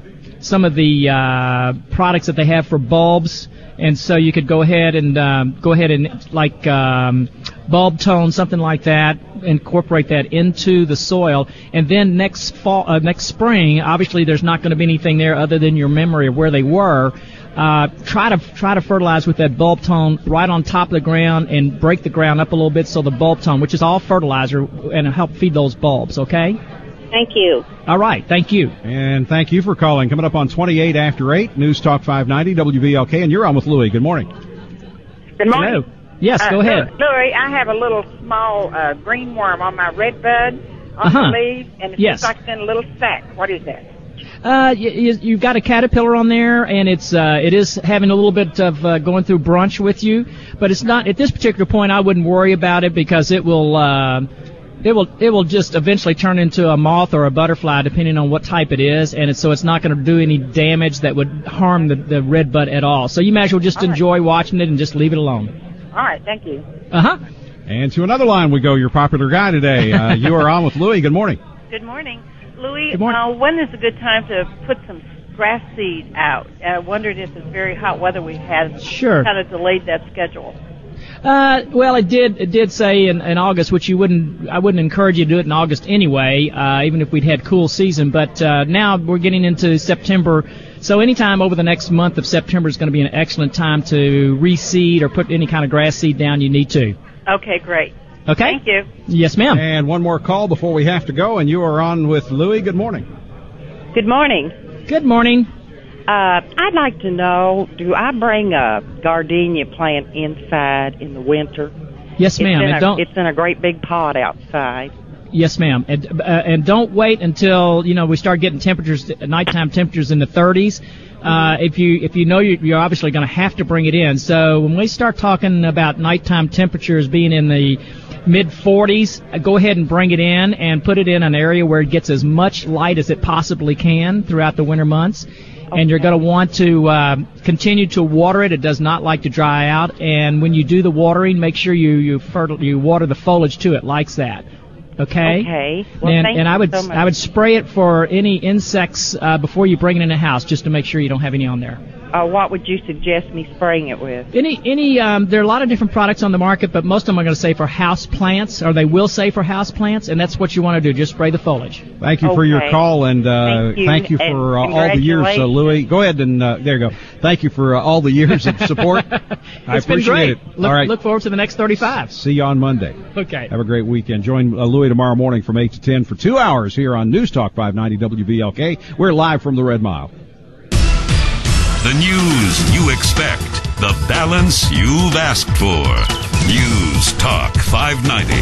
Speaker 6: products that they have for bulbs. And so you could go ahead and like bulb tone, something like that, incorporate that into the soil. And then next spring, obviously there's not going to be anything there other than your memory of where they were. Try to fertilize with that bulb tone right on top of the ground and break the ground up a little bit so the bulb tone, which is all fertilizer, and help feed those bulbs, okay?
Speaker 11: Thank you.
Speaker 6: All right, thank you.
Speaker 18: And thank you for calling. Coming up on 28 after 8, News Talk 590 WVLK, and you're on with Louie. Good morning.
Speaker 12: Good morning.
Speaker 6: Hello. Yes, go ahead.
Speaker 12: Louie, I have a little small green worm on my red bud on the leaf, and it looks like it's in a little sack. What is that?
Speaker 6: You've got a caterpillar on there, and it is having a little bit of going through brunch with you, but it's not at this particular point. I wouldn't worry about it because it will just eventually turn into a moth or a butterfly depending on what type it is, and so it's not going to do any damage that would harm the red bud at all. So you might as well just enjoy watching it and just leave it alone.
Speaker 12: All right, thank you.
Speaker 18: And to another line we go, your popular guy today. You are on with Louie. Good morning.
Speaker 14: Good morning. Louie,
Speaker 6: Good morning.
Speaker 14: when is a good time to put some grass seed out? I wondered if it's very hot weather we've had kind of delayed that schedule.
Speaker 6: Well, it did say in August, which I wouldn't encourage you to do it in August anyway, even if we'd had cool season. But now we're getting into September, so anytime over the next month of September is going to be an excellent time to reseed or put any kind of grass seed down you need to.
Speaker 14: Okay, great.
Speaker 6: Okay.
Speaker 14: Thank you.
Speaker 6: Yes, ma'am.
Speaker 18: And one more call before we have to go, and you are on with Louie. Good morning.
Speaker 15: Good morning.
Speaker 6: Good morning.
Speaker 15: I'd like to know, do I bring a gardenia plant inside in the winter?
Speaker 6: Yes, ma'am.
Speaker 15: It's in a great big pot outside.
Speaker 6: Yes, ma'am. And don't wait until we start getting nighttime temperatures in the 30s. If you know you're obviously going to have to bring it in. So when we start talking about nighttime temperatures being in the mid-40s, go ahead and bring it in and put it in an area where it gets as much light as it possibly can throughout the winter months. And you're going to want to continue to water it. It does not like to dry out. And when you do the watering, make sure you water the foliage too. It likes that. Okay.
Speaker 15: Okay. Well,
Speaker 6: and
Speaker 15: thank you
Speaker 6: I would
Speaker 15: so much.
Speaker 6: I would spray it for any insects before you bring it in the house, just to make sure you don't have any on there.
Speaker 15: What would you suggest me spraying it with?
Speaker 6: There are a lot of different products on the market, but most of them are going to say for house plants, or they will say for house plants, and that's what you want to do. Just spray the foliage.
Speaker 18: Thank you for your call, and thank you for all the years, Louis. Go ahead and there you go. Thank you for all the years of support. I appreciate it.
Speaker 6: All right. Look forward to the next 35.
Speaker 18: See you on Monday.
Speaker 6: Okay.
Speaker 18: Have a great weekend. Join Louis tomorrow morning from 8 to 10 for 2 hours here on News Talk 590 WVLK. We're live from the Red Mile.
Speaker 13: The news you expect, the balance you've asked for. News Talk 590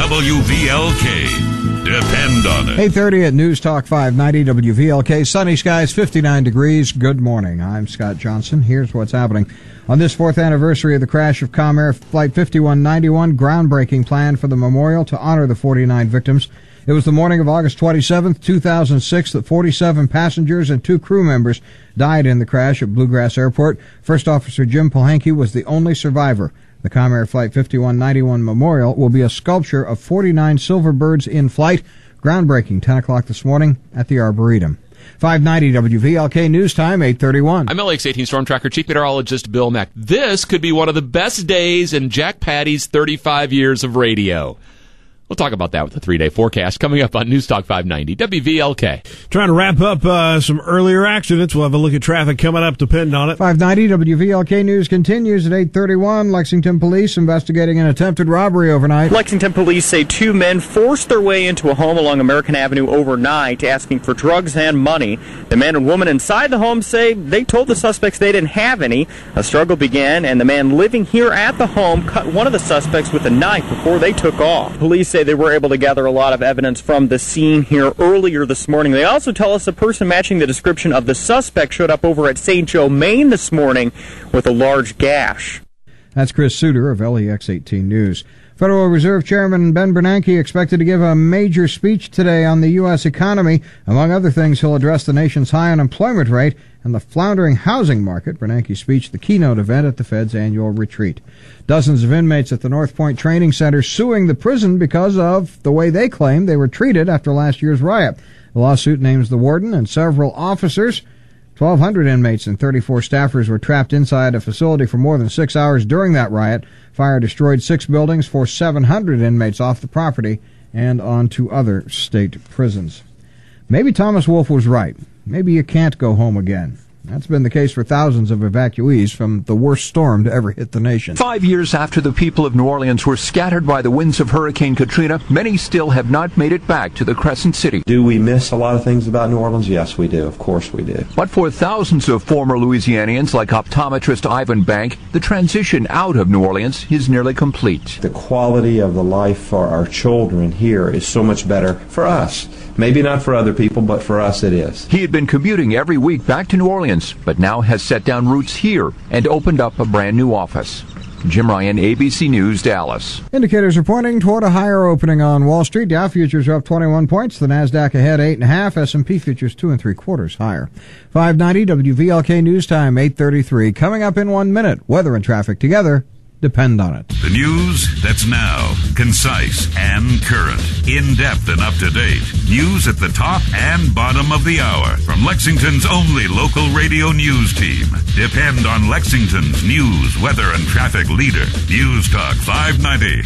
Speaker 13: WVLK. Depend on it.
Speaker 7: 8:30 at News Talk 590 WVLK. Sunny skies, 59 degrees. Good morning. I'm Scott Johnson. Here's what's happening. On this 4th anniversary of the crash of Comair Flight 5191, groundbreaking plan for the memorial to honor the 49 victims. It was the morning of August 27, 2006, that 47 passengers and 2 crew members died in the crash at Bluegrass Airport. First Officer Jim Pohanke was the only survivor. The Comair Flight 5191 memorial will be a sculpture of 49 silver birds in flight. Groundbreaking, 10 o'clock this morning at the Arboretum. 590 WVLK News Time, 8:31.
Speaker 16: I'm LAX 18 Storm Tracker Chief Meteorologist Bill Mack. This could be one of the best days in Jack Patty's 35 years of radio. We'll talk about that with the 3-day forecast coming up on News Talk 590 WVLK.
Speaker 10: Trying to wrap up some earlier accidents. We'll have a look at traffic coming up. Depend on it.
Speaker 7: 590 WVLK News continues at 8:31. Lexington police investigating an attempted robbery overnight.
Speaker 17: Lexington police say 2 men forced their way into a home along American Avenue overnight, asking for drugs and money. The man and woman inside the home say they told the suspects they didn't have any. A struggle began, and the man living here at the home cut one of the suspects with a knife before they took off. Police say they were able to gather a lot of evidence from the scene here earlier this morning. They also tell us a person matching the description of the suspect showed up over at St. Joe, Maine this morning with a large gash.
Speaker 7: That's Chris Suter of LEX 18 News. Federal Reserve Chairman Ben Bernanke expected to give a major speech today on the U.S. economy. Among other things, he'll address the nation's high unemployment rate and the floundering housing market. Bernanke's speech, the keynote event at the Fed's annual retreat. Dozens of inmates at the North Point Training Center suing the prison because of the way they claim they were treated after last year's riot. The lawsuit names the warden and several officers. 1,200 inmates and 34 staffers were trapped inside a facility for more than 6 hours during that riot. Fire destroyed 6 buildings, forced 700 inmates off the property and onto other state prisons. Maybe Thomas Wolfe was right. Maybe you can't go home again. That's been the case for thousands of evacuees from the worst storm to ever hit the nation.
Speaker 19: 5 years after the people of New Orleans were scattered by the winds of Hurricane Katrina, many still have not made it back to the Crescent City.
Speaker 20: Do we miss a lot of things about New Orleans? Yes, we do. Of course we do.
Speaker 19: But for thousands of former Louisianians like optometrist Ivan Bank, the transition out of New Orleans is nearly complete.
Speaker 20: The quality of the life for our children here is so much better for us. Maybe not for other people, but for us it is.
Speaker 19: He had been commuting every week back to New Orleans, but now has set down roots here and opened up a brand new office. Jim Ryan, ABC News, Dallas.
Speaker 7: Indicators are pointing toward a higher opening on Wall Street. Dow futures are up 21 points. The Nasdaq ahead 8.5. S&P futures 2 3/4 higher. 590 WVLK News Time, 8:33. Coming up in 1 minute. Weather and traffic together. Depend on it.
Speaker 13: The news that's now, concise and current, in-depth and up-to-date. News at the top and bottom of the hour from Lexington's only local radio news team. Depend on Lexington's news, weather, and traffic leader. News Talk 590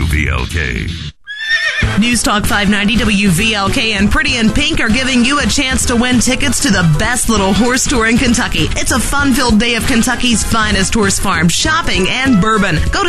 Speaker 13: WVLK.
Speaker 21: News Talk 590 WVLK and Pretty in Pink are giving you a chance to win tickets to the best little horse tour in Kentucky. It's a fun-filled day of Kentucky's finest horse farms, shopping, and bourbon. Go to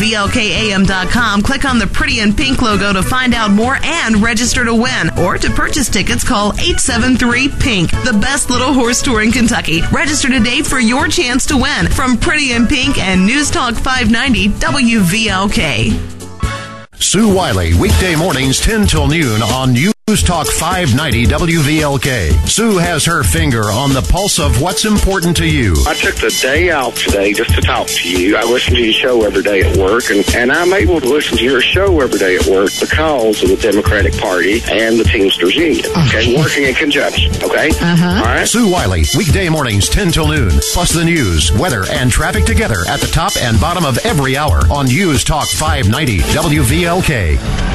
Speaker 21: WVLKAM.com, click on the Pretty in Pink logo to find out more and register to win. Or to purchase tickets, call 873-PINK, the best little horse tour in Kentucky. Register today for your chance to win from Pretty in Pink and News Talk 590 WVLK.
Speaker 22: Sue Wiley, weekday mornings 10 till noon on
Speaker 1: News Talk 590 WVLK. Sue has her finger on the pulse of what's important to you.
Speaker 2: I took the day off today just to talk to you. I listen to your show every day at work, and I'm able to listen to your show every day at work because of the Democratic Party and the Teamsters Union. Okay, working in conjunction. Okay? All right?
Speaker 1: Sue Wiley, weekday mornings 10 till noon, plus the news, weather, and traffic together at the top and bottom of every hour on News Talk 590 WVLK.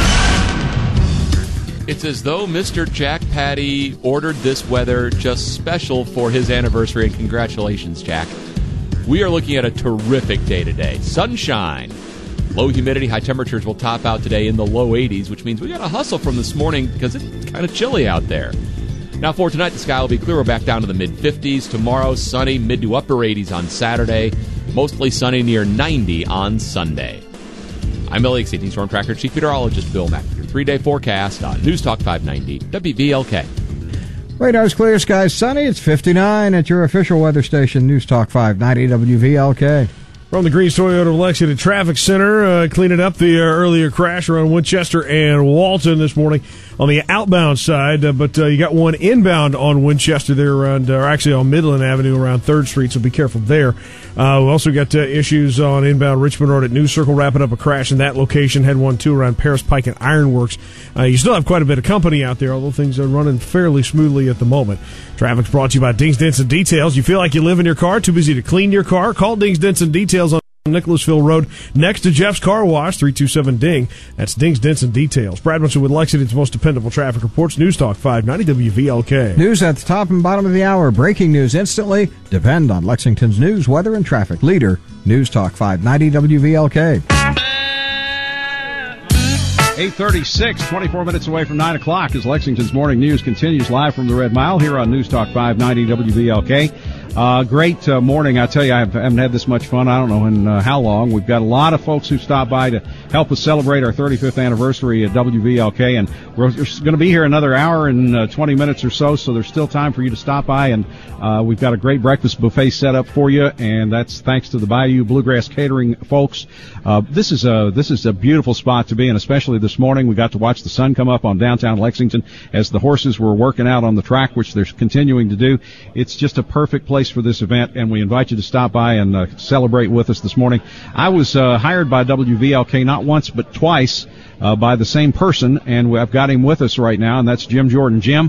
Speaker 16: It's as though Mr. Jack Patty ordered this weather just special for his anniversary, and congratulations, Jack. We are looking at a terrific day today. Sunshine, low humidity, high temperatures will top out today in the low 80s, which means we got to hustle from this morning because it's kind of chilly out there. Now for tonight, the sky will be clear. We're back down to the mid-50s. Tomorrow, sunny, mid to upper 80s on Saturday. Mostly sunny, near 90 on Sunday. I'm LA 18 Storm Tracker Chief Meteorologist Bill Mack with your 3-day forecast on News Talk 590 WVLK.
Speaker 7: Radar's clear, skies sunny. It's 59 at your official weather station, News Talk 590 WVLK.
Speaker 10: From the Greens Toyota of Lexington Traffic Center, cleaning up the earlier crash around Winchester and Walton this morning on the outbound side, but you got one inbound on Winchester there around, or actually on Midland Avenue around 3rd Street, so be careful there. We also got issues on inbound Richmond Road at New Circle, wrapping up a crash in that location. Had one, too, around Paris Pike and Ironworks. You still have quite a bit of company out there, although things are running fairly smoothly at the moment. Traffic's brought to you by Dings, Dents, and Details. You feel like you live in your car, too busy to clean your car? Call Dings, Dents, and Details on Nicholasville Road, next to Jeff's Car Wash, 327-DING. That's Dings, Dents, and Details. Brad Munson with Lexington's most dependable traffic reports, News Talk 590 WVLK.
Speaker 7: News at the top and bottom of the hour. Breaking news instantly. Depend on Lexington's news, weather, and traffic leader, News Talk 590 WVLK.
Speaker 18: 8:36, 24 minutes away from 9 o'clock as Lexington's Morning News continues live from the Red Mile here on News Talk 590 WVLK. Great morning. I tell you, I haven't had this much fun. I don't know in how long. We've got a lot of folks who stopped by to help us celebrate our 35th anniversary at WVLK, and we're going to be here another hour and 20 minutes or so there's still time for you to stop by, and we've got a great breakfast buffet set up for you, and that's thanks to the Bayou Bluegrass Catering folks. This is a beautiful spot to be in, especially this morning. We got to watch the sun come up on downtown Lexington as the horses were working out on the track, which they're continuing to do. It's just a perfect place for this event, and we invite you to stop by and celebrate with us this morning. I was hired by WVLK not once but twice by the same person, and I've got him with us right now, and that's Jim Jordan. Jim,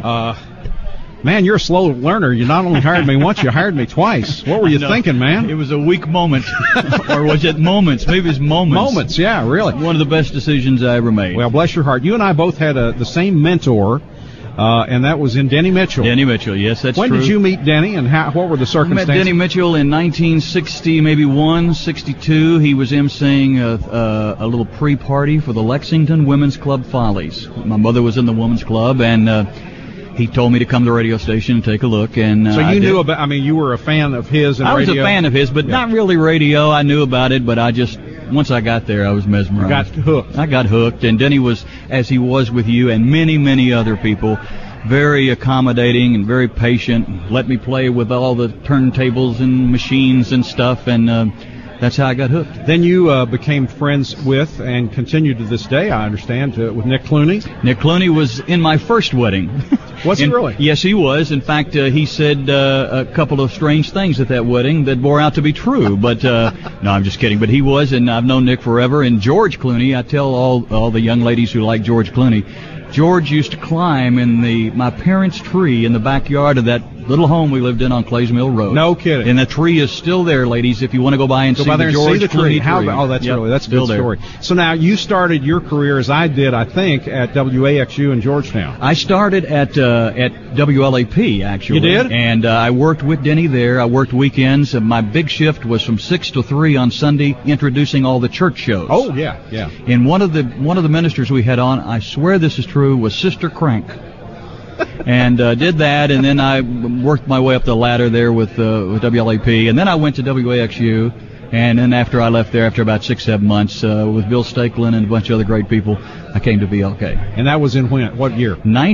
Speaker 18: man, you're a slow learner. You not only hired me once, you hired me twice. What were you thinking, man?
Speaker 22: It was a weak moment. Or was it moments? Maybe it was moments.
Speaker 18: Moments, yeah, really.
Speaker 22: One of the best decisions I ever made.
Speaker 18: Well, bless your heart. You and I both had the same mentor, and that was in Denny Mitchell.
Speaker 22: Denny Mitchell, yes, that's
Speaker 18: when
Speaker 22: true.
Speaker 18: When did you meet Denny, and what were the circumstances?
Speaker 22: I met Denny Mitchell in 1960, maybe 62. He was emceeing a little pre-party for the Lexington Women's Club Follies. My mother was in the Women's Club, and he told me to come to the radio station and take a look. And
Speaker 18: so you knew about? I mean, you were a fan of his and radio.
Speaker 22: I was a fan of his, but not really radio. I knew about it, but once I got there, I was mesmerized.
Speaker 18: You got hooked.
Speaker 22: I got hooked, and Denny was, as he was with you and many, many other people, very accommodating and very patient. Let me play with all the turntables and machines and stuff, and that's how I got hooked.
Speaker 18: Then you became friends with, and continue to this day, I understand, with Nick Clooney.
Speaker 22: Nick Clooney was in my first wedding.
Speaker 18: Was he really?
Speaker 22: Yes, he was. In fact, he said a couple of strange things at that wedding that bore out to be true. But no, I'm just kidding. But he was, and I've known Nick forever. And George Clooney, I tell all the young ladies who like George Clooney, George used to climb in my parents' tree in the backyard of that little home we lived in on Clays Mill Road.
Speaker 18: No kidding.
Speaker 22: And the tree is still there, ladies, if you want to go by and see the George Clooney tree.
Speaker 18: That's a good story. So now you started your career, as I did, I think, at WAXU in Georgetown.
Speaker 22: I started at WLAP, actually.
Speaker 18: You did?
Speaker 22: And I worked with Denny there. I worked weekends. My big shift was from 6 to 3 on Sunday, introducing all the church shows.
Speaker 18: Oh, yeah.
Speaker 22: And one of the ministers we had on, I swear this is true, was Sister Crank. And did that, and then I worked my way up the ladder there with WLAP, and then I went to WAXU, and then after I left there, after about 6-7 months, with Bill Stakelin and a bunch of other great people, I came to VLK.
Speaker 18: And that was in what year?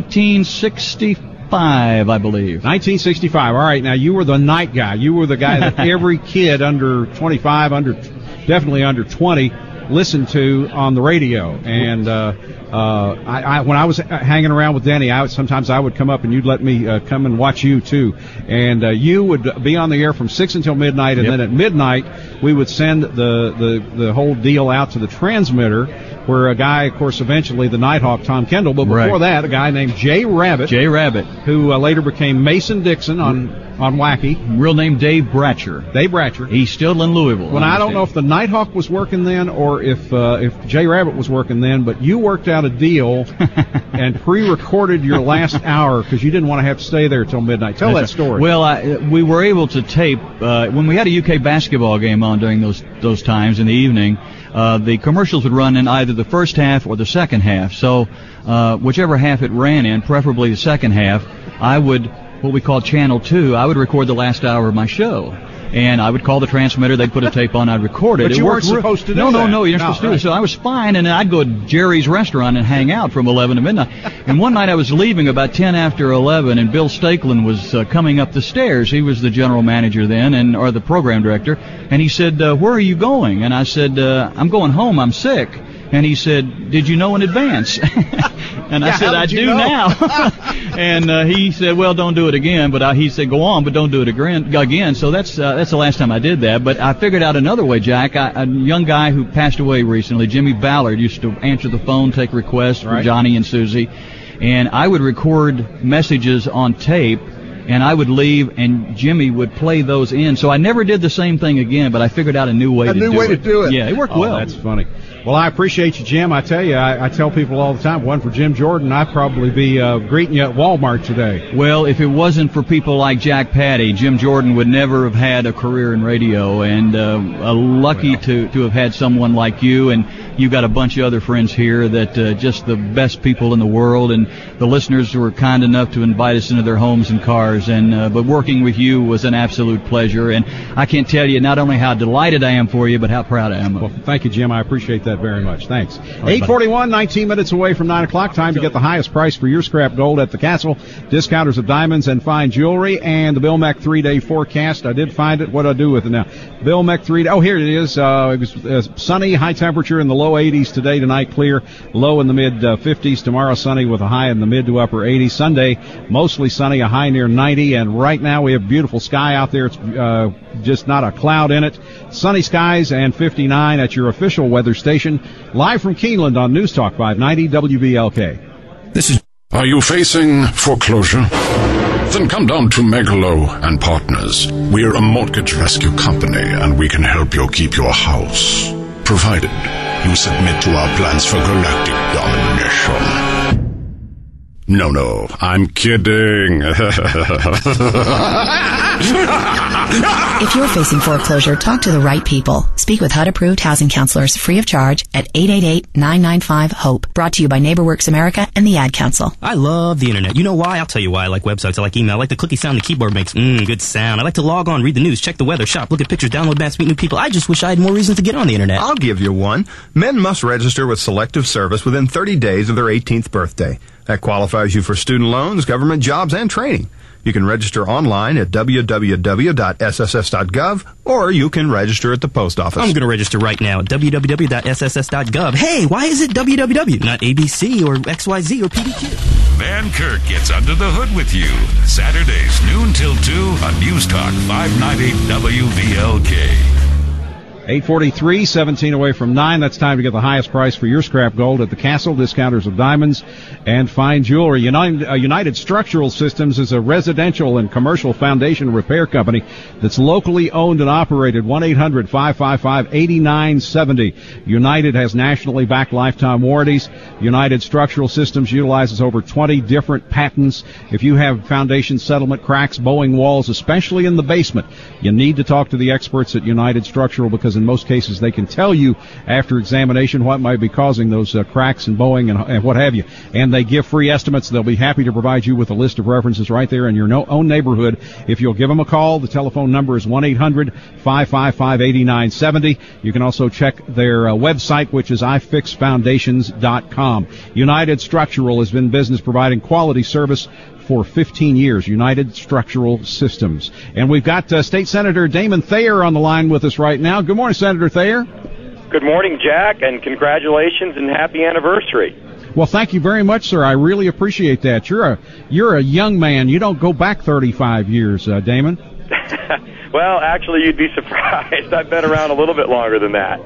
Speaker 22: 1965, I believe.
Speaker 18: 1965. All right, now you were the night guy. You were the guy that every kid under 25, definitely under 20, listened to on the radio. And I when I was hanging around with Denny, sometimes I would come up and you'd let me come and watch you too. And you would be on the air from 6 until midnight, and then at midnight we would send the whole deal out to the transmitter, where a guy, of course, eventually the Nighthawk, Tom Kendall, but before that, a guy named Jay Rabbit, who later became Mason Dixon on Wacky.
Speaker 22: Real name Dave Bratcher.
Speaker 18: He's
Speaker 22: still in Louisville.
Speaker 18: Well, I don't know if the Nighthawk was working then or if Jay Rabbit was working then, but you worked out a deal and pre-recorded your last hour because you didn't want to have to stay there till midnight. Tell that story.
Speaker 22: Well, we were able to tape when we had a UK basketball game on during those times in the evening. The commercials would run in either the first half or the second half. So whichever half it ran in, preferably the second half, I would, what we call Channel 2, I would record the last hour of my show. And I would call the transmitter, they'd put a tape on, I'd record it.
Speaker 18: But you weren't supposed to do that.
Speaker 22: No, you're supposed to do it. So I was fine, and I'd go to Jerry's restaurant and hang out from 11 to midnight. And one night I was leaving about 10 after 11, and Bill Stakelin was coming up the stairs. He was the general manager then, or the program director. And he said, where are you going? And I said, I'm going home, I'm sick. And he said, did you know in advance? And I said, I do now. And he said, well, don't do it again. But he said, go on, but don't do it again. So that's the last time I did that. But I figured out another way, Jack. A young guy who passed away recently, Jimmy Ballard, used to answer the phone, take requests for Johnny and Susie. And I would record messages on tape, and I would leave, and Jimmy would play those in. So I never did the same thing again, but I figured out a new way to do it. Yeah, it worked well.
Speaker 18: That's funny. Well, I appreciate you, Jim. I tell you, I tell people all the time, one for Jim Jordan, I'd probably be greeting you at Walmart today.
Speaker 22: Well, if it wasn't for people like Jack Patty, Jim Jordan would never have had a career in radio, and lucky to have had someone like you, and you got a bunch of other friends here that just the best people in the world, and the listeners who were kind enough to invite us into their homes and cars, and but working with you was an absolute pleasure, and I can't tell you not only how delighted I am for you, but how proud I am of you.
Speaker 18: Well, thank you, Jim. I appreciate that very much. Thanks. 8:41, 19 minutes away from 9 o'clock. Time to get the highest price for your scrap gold at the Castle. Discounters of diamonds and fine jewelry, and the Bill Mack 3-day forecast. I did find it. What do I do with it now? Bill Mack 3-day. Oh, here it is. It was sunny, high temperature in the low 80s today. Tonight, clear, low in the mid 50s. Tomorrow, sunny with a high in the mid to upper 80s. Sunday, mostly sunny, a high near 90. And right now, we have beautiful sky out there. It's just not a cloud in it. Sunny skies and 59 at your official weather station. Live from Keeneland on News Talk 590 WVLK.
Speaker 3: This is. Are you facing foreclosure? Then come down to Megalow and Partners. We're a mortgage rescue company, and we can help you keep your house, provided you submit to our plans for galactic domination. No, I'm kidding.
Speaker 4: If you're facing foreclosure, talk to the right people. Speak with HUD-approved housing counselors free of charge at 888-995-HOPE. Brought to you by NeighborWorks America and the Ad Council.
Speaker 5: I love the internet. You know why? I'll tell you why. I like websites. I like email. I like the clicky sound the keyboard makes. Good sound. I like to log on, read the news, check the weather, shop, look at pictures, download maps, meet new people. I just wish I had more reasons to get on the internet.
Speaker 23: I'll give you one. Men must register with Selective Service within 30 days of their 18th birthday. That qualifies you for student loans, government jobs, and training. You can register online at www.sss.gov, or you can register at the post office.
Speaker 5: I'm going to register right now at www.sss.gov. Hey, why is it www, not ABC or XYZ or PDQ?
Speaker 13: Van Kirk gets under the hood with you. Saturdays, noon till 2 on News Talk 590 WVLK.
Speaker 18: 8:43, 17 away from 9. That's time to get the highest price for your scrap gold at the Castle. Discounters of diamonds and fine jewelry. United Structural Systems is a residential and commercial foundation repair company that's locally owned and operated. 1-800-555-8970. United has nationally backed lifetime warranties. United Structural Systems utilizes over 20 different patents. If you have foundation settlement, cracks, bowing walls, especially in the basement, you need to talk to the experts at United Structural, because in most cases they can tell you after examination what might be causing those cracks and bowing and what have you. And they give free estimates. They'll be happy to provide you with a list of references right there in your own neighborhood. If you'll give them a call, the telephone number is 1-800-555-8970. You can also check their website, which is ifixfoundations.com. United Structural has been in business providing quality service for 15 years, United Structural Systems. And we've got State Senator Damon Thayer on the line with us right now. Good morning, Senator Thayer.
Speaker 25: Good
Speaker 8: Good morning, Jack, and congratulations and happy anniversary.
Speaker 18: Well, thank you very much, sir. I really appreciate that. You're a young man. You don't go back 35 years, Damon.
Speaker 8: Well, actually, you'd be surprised. I've been around a little bit longer than that.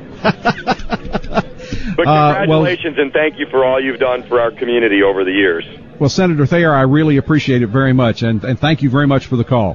Speaker 8: But congratulations and thank you for all you've done for our community over the years.
Speaker 18: Well, Senator Thayer, I really appreciate it very much, and thank you very much for the call.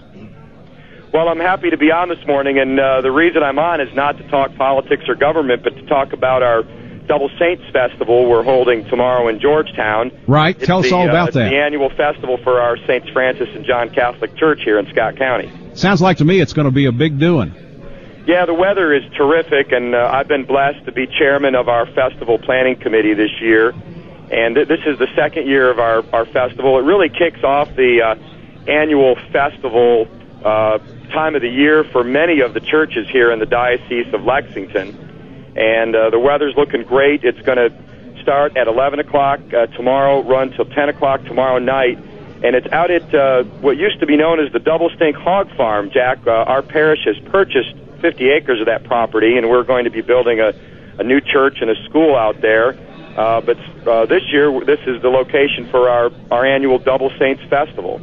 Speaker 8: Well, I'm happy to be on this morning, and the reason I'm on is not to talk politics or government, but to talk about our Double Saints Festival we're holding tomorrow in Georgetown.
Speaker 18: Right. Tell us all about that.
Speaker 8: It's the annual festival for our St. Francis and John Catholic Church here in Scott County.
Speaker 18: Sounds like to me it's going to be a big doing.
Speaker 8: Yeah, the weather is terrific, and I've been blessed to be chairman of our festival planning committee this year. And this is the second year of our festival. It really kicks off the annual festival time of the year for many of the churches here in the Diocese of Lexington. And the weather's looking great. It's going to start at 11 o'clock tomorrow, run till 10 o'clock tomorrow night. And it's out at what used to be known as the Double Stink Hog Farm, Jack. Our parish has purchased 50 acres of that property, and we're going to be building a new church and a school out there. But this year, this is the location for our annual Double Saints Festival.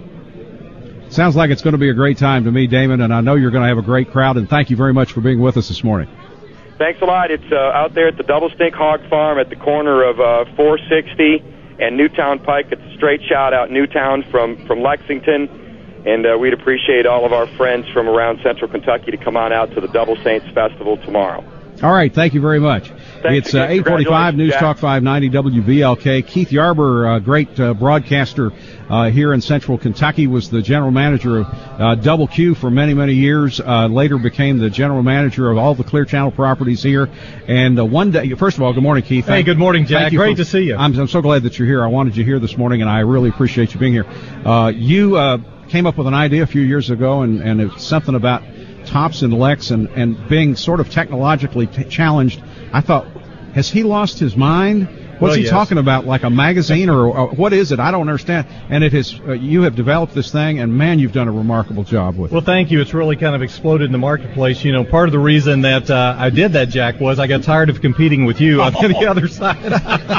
Speaker 18: Sounds like it's going to be a great time to me, Damon, and I know you're going to have a great crowd, and thank you very much for being with us this morning.
Speaker 8: Thanks a lot. It's out there at the Double Stink Hog Farm at the corner of 460 and Newtown Pike. It's a straight shot out Newtown from Lexington, and we'd appreciate all of our friends from around central Kentucky to come on out to the Double Saints Festival tomorrow.
Speaker 18: All right, thank you very much.
Speaker 8: Thanks
Speaker 18: it's 8:45, News Talk 590 WVLK. Keith Yarber, great broadcaster here in central Kentucky, was the general manager of Double Q for many, many years, later became the general manager of all the Clear Channel properties here. And one day, first of all, good morning, Keith.
Speaker 9: Hey, good morning, Jack. Great to see you.
Speaker 18: I'm so glad that you're here. I wanted you here this morning, and I really appreciate you being here. You came up with an idea a few years ago, and it's something about Tops and Lex and being sort of technologically challenged. I thought, has he lost his mind? What's he talking about, like a magazine or what is it? I don't understand. And it is you have developed this thing, and man, you've done a remarkable job with it.
Speaker 9: Well, thank you. It's really kind of exploded in the marketplace. You know, part of the reason that I did that, Jack, was I got tired of competing with you on the other side.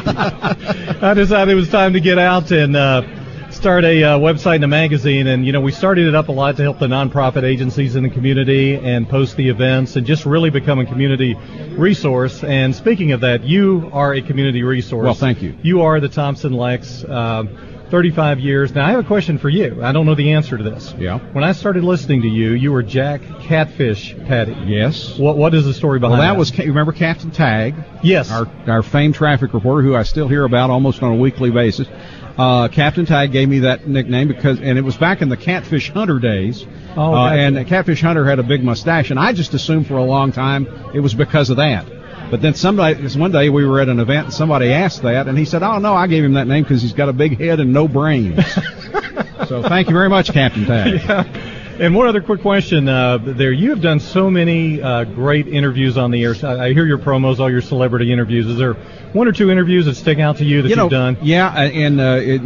Speaker 9: I decided it was time to get out and start a website and a magazine, and we started it up a lot to help the nonprofit agencies in the community and post the events and just really become a community resource. And speaking of that, you are a community resource.
Speaker 18: Well, thank you.
Speaker 9: You are the Thompson Lex, 35 years. Now, I have a question for you. I don't know the answer to this.
Speaker 18: Yeah.
Speaker 9: When I started listening to you, you were Jack Catfish Patty.
Speaker 18: Yes.
Speaker 9: What is the story behind that?
Speaker 18: Well, that was, remember Captain Tag?
Speaker 9: Yes.
Speaker 18: Our famed traffic reporter, who I still hear about almost on a weekly basis. Captain Tag gave me that nickname and it was back in the Catfish Hunter days.
Speaker 9: Oh,
Speaker 18: and Catfish Hunter had a big mustache, and I just assumed for a long time it was because of that. But then one day we were at an event and somebody asked that, and he said, "Oh no, I gave him that name because he's got a big head and no brains." So thank you very much, Captain Tag.
Speaker 9: Yeah. And one other quick question there. You have done so many great interviews on the air. I hear your promos, all your celebrity interviews. Is there one or two interviews that stick out to you that you've done?
Speaker 18: Yeah, and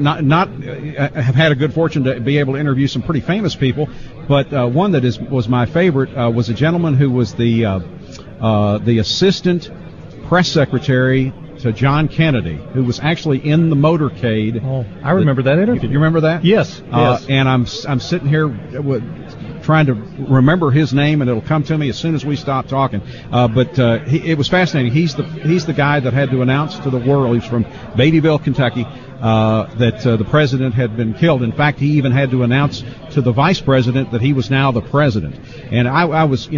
Speaker 18: have had a good fortune to be able to interview some pretty famous people. But one that was my favorite was a gentleman who was the assistant press secretary to John Kennedy, who was actually in the motorcade.
Speaker 9: Oh, I remember that interview.
Speaker 18: You remember that?
Speaker 9: Yes.
Speaker 18: And I'm sitting here trying to remember his name, and it'll come to me as soon as we stop talking. But it was fascinating. He's the guy that had to announce to the world. He's from Beattyville, Kentucky. That the president had been killed. In fact, he even had to announce to the vice president that he was now the president. And I was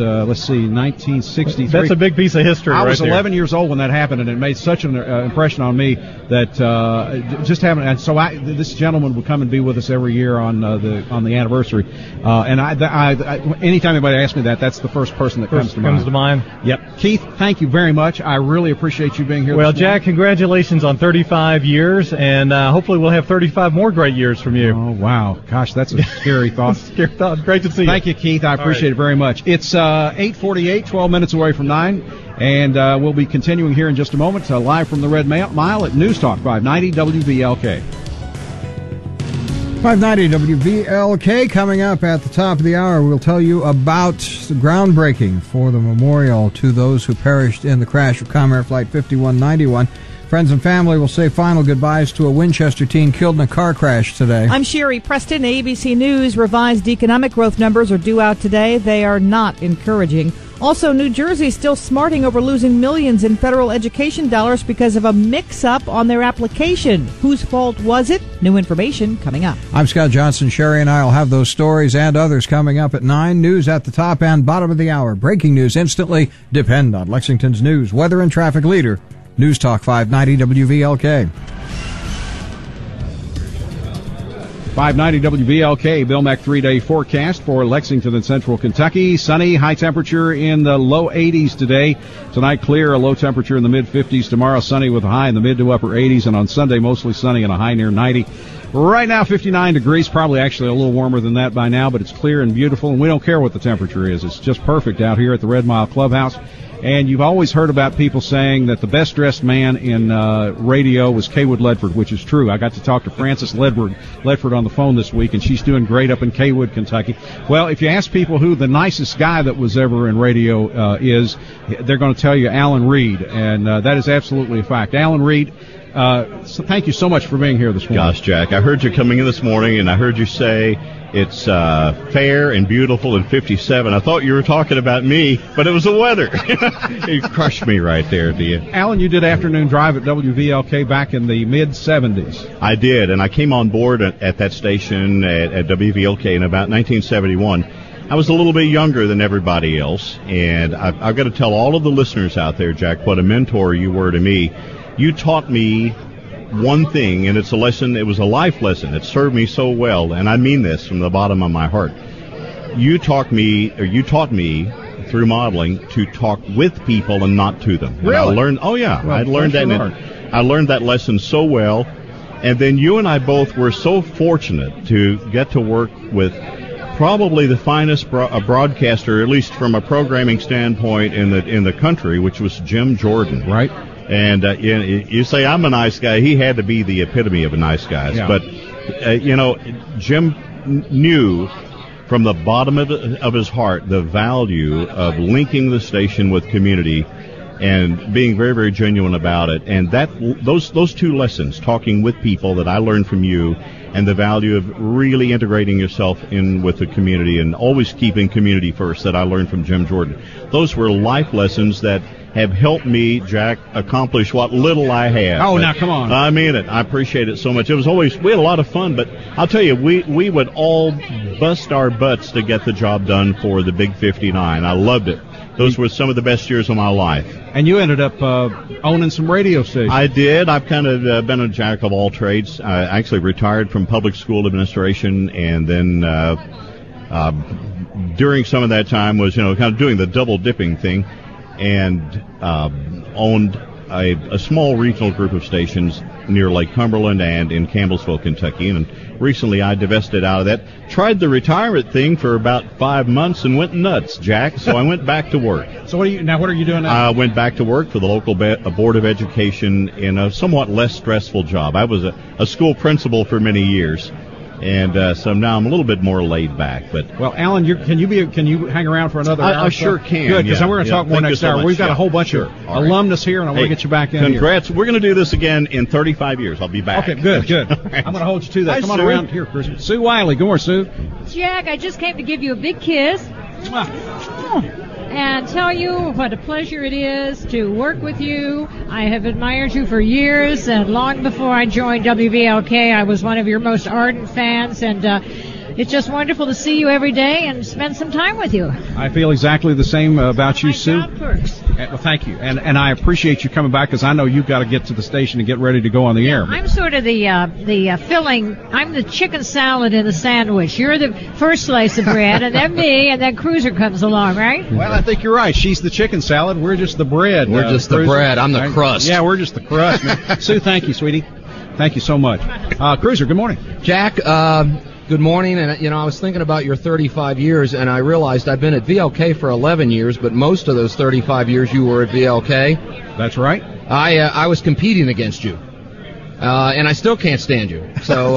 Speaker 18: 1963.
Speaker 9: That's a big piece of history.
Speaker 18: I was 11
Speaker 9: there.
Speaker 18: years old when that happened, and it made such an impression on me that just having. And so this gentleman would come and be with us every year on the anniversary. And I anytime anybody asks me that, that's the first person that comes to mind. Yep. Keith, thank you very much. I really appreciate you being here.
Speaker 9: Well, Jack, congratulations on 35 years. And hopefully we'll have 35 more great years from you.
Speaker 18: Oh, wow. Gosh, that's a scary thought.
Speaker 9: Scary thought. Great to see you.
Speaker 18: Thank you, Keith. I appreciate it very much. It's 8:48, 12 minutes away from 9. And we'll be continuing here in just a moment, live from the Red Mile at News Talk 590 WVLK.
Speaker 7: 590 WVLK. Coming up at the top of the hour, we'll tell you about the groundbreaking for the memorial to those who perished in the crash of Comair Flight 5191. Friends and family will say final goodbyes to a Winchester teen killed in a car crash today.
Speaker 11: I'm Sherry Preston, ABC News. Revised economic growth numbers are due out today. They are not encouraging. Also, New Jersey still smarting over losing millions in federal education dollars because of a mix-up on their application. Whose fault was it? New information coming up.
Speaker 7: I'm Scott Johnson. Sherry and I will have those stories and others coming up at 9. News at the top and bottom of the hour. Breaking news instantly. Depend on Lexington's news, weather, and traffic leader. News Talk 590 WVLK.
Speaker 18: 590 WVLK, Bill Mack 3-day forecast for Lexington and Central Kentucky. Sunny, high temperature in the low 80s today. Tonight clear, a low temperature in the mid-50s. Tomorrow sunny with a high in the mid to upper 80s. And on Sunday mostly sunny and a high near 90. Right now 59 degrees, probably actually a little warmer than that by now, but it's clear and beautiful. And we don't care what the temperature is. It's just perfect out here at the Red Mile Clubhouse. And you've always heard about people saying that the best-dressed man in radio was Kaywood Ledford, which is true. I got to talk to Frances Ledford on the phone this week, and she's doing great up in Kaywood, Kentucky. Well, if you ask people who the nicest guy that was ever in radio is, they're going to tell you Alan Reed, and that is absolutely a fact. Alan Reed, so thank you so much for being here this morning.
Speaker 12: Gosh, Jack, I heard you coming in this morning, and I heard you say it's fair and beautiful and 57. I thought you were talking about me, but it was the weather. You crushed me right there, do you?
Speaker 18: Alan, you did afternoon drive at WVLK back in the mid-70s.
Speaker 12: I did, and I came on board at that station at WVLK in about 1971. I was a little bit younger than everybody else, and I've got to tell all of the listeners out there, Jack, what a mentor you were to me. You taught me one thing, and it's a lesson. It was a life lesson. It served me so well, and I mean this from the bottom of my heart. You taught me through modeling to talk with people and not to them.
Speaker 18: Really?
Speaker 12: And I learned. Oh yeah,
Speaker 18: well,
Speaker 12: I learned that. I learned that lesson so well, and then you and I both were so fortunate to get to work with probably the finest broadcaster, at least from a programming standpoint, in the country, which was Jim Jordan.
Speaker 18: Right.
Speaker 12: And you say I'm a nice guy. He had to be the epitome of a nice guy.
Speaker 18: Yeah.
Speaker 12: But Jim knew from the bottom of his heart the value of linking the station with community and being very, very genuine about it. And those two lessons, talking with people, that I learned from you, and the value of really integrating yourself in with the community and always keeping community first, that I learned from Jim Jordan. Those were life lessons that have helped me, Jack, accomplish what little I have.
Speaker 18: Oh, now come on.
Speaker 12: I mean it. I appreciate it so much. It was always, we had a lot of fun, but I'll tell you, we would all bust our butts to get the job done for the Big 59. I loved it. Those were some of the best years of my life.
Speaker 18: And you ended up owning some radio stations.
Speaker 12: I did. I've kind of been a jack of all trades. I actually retired from public school administration, and then during some of that time was, kind of doing the double dipping thing, and owned a small regional group of stations near Lake Cumberland and in Campbellsville, Kentucky. And recently I divested out of that. Tried the retirement thing for about 5 months and went nuts, Jack. So I went back to work.
Speaker 18: So what are you doing now?
Speaker 12: I went back to work for the local Board of Education in a somewhat less stressful job. I was a school principal for many years. And so now I'm a little bit more laid back. But
Speaker 18: well, Alan, can you hang around for another hour?
Speaker 12: I sure can.
Speaker 18: Good, because we're going to talk more next hour. We've got a whole bunch of alumnus here, and I want to get you back in.
Speaker 12: Congrats!
Speaker 18: Here.
Speaker 12: We're going to do this again in 35 years. I'll be back.
Speaker 18: Okay, good. I'm going to hold you to that.
Speaker 12: Hi,
Speaker 18: Come on
Speaker 12: Sue.
Speaker 18: around here, Chris. Sue Wiley. Good morning, Sue.
Speaker 14: Jack, I just came to give you a big kiss. And tell you what a pleasure it is to work with you. I have admired you for years, and long before I joined WVLK, I was one of your most ardent fans, and it's just wonderful to see you every day and spend some time with you.
Speaker 18: I feel exactly the same about you, Sue.
Speaker 14: Perks.
Speaker 18: Well, thank you, and I appreciate you coming back, because I know you've got to get to the station and get ready to go on the air.
Speaker 14: I'm sort of the filling. I'm the chicken salad in the sandwich. You're the first slice of bread, and then me, and then Cruiser comes along, right?
Speaker 18: Well, I think you're right. She's the chicken salad. We're just the bread.
Speaker 16: We're just
Speaker 18: Cruiser.
Speaker 16: the bread. I'm the crust.
Speaker 18: Yeah, we're just the crust, man. Sue, thank you, sweetie. Thank you so much. Cruiser, good morning.
Speaker 24: Jack, good morning. And, I was thinking about your 35 years, and I realized I've been at VLK for 11 years, but most of those 35 years you were at VLK.
Speaker 18: That's right.
Speaker 24: I was competing against you. And I still can't stand you. So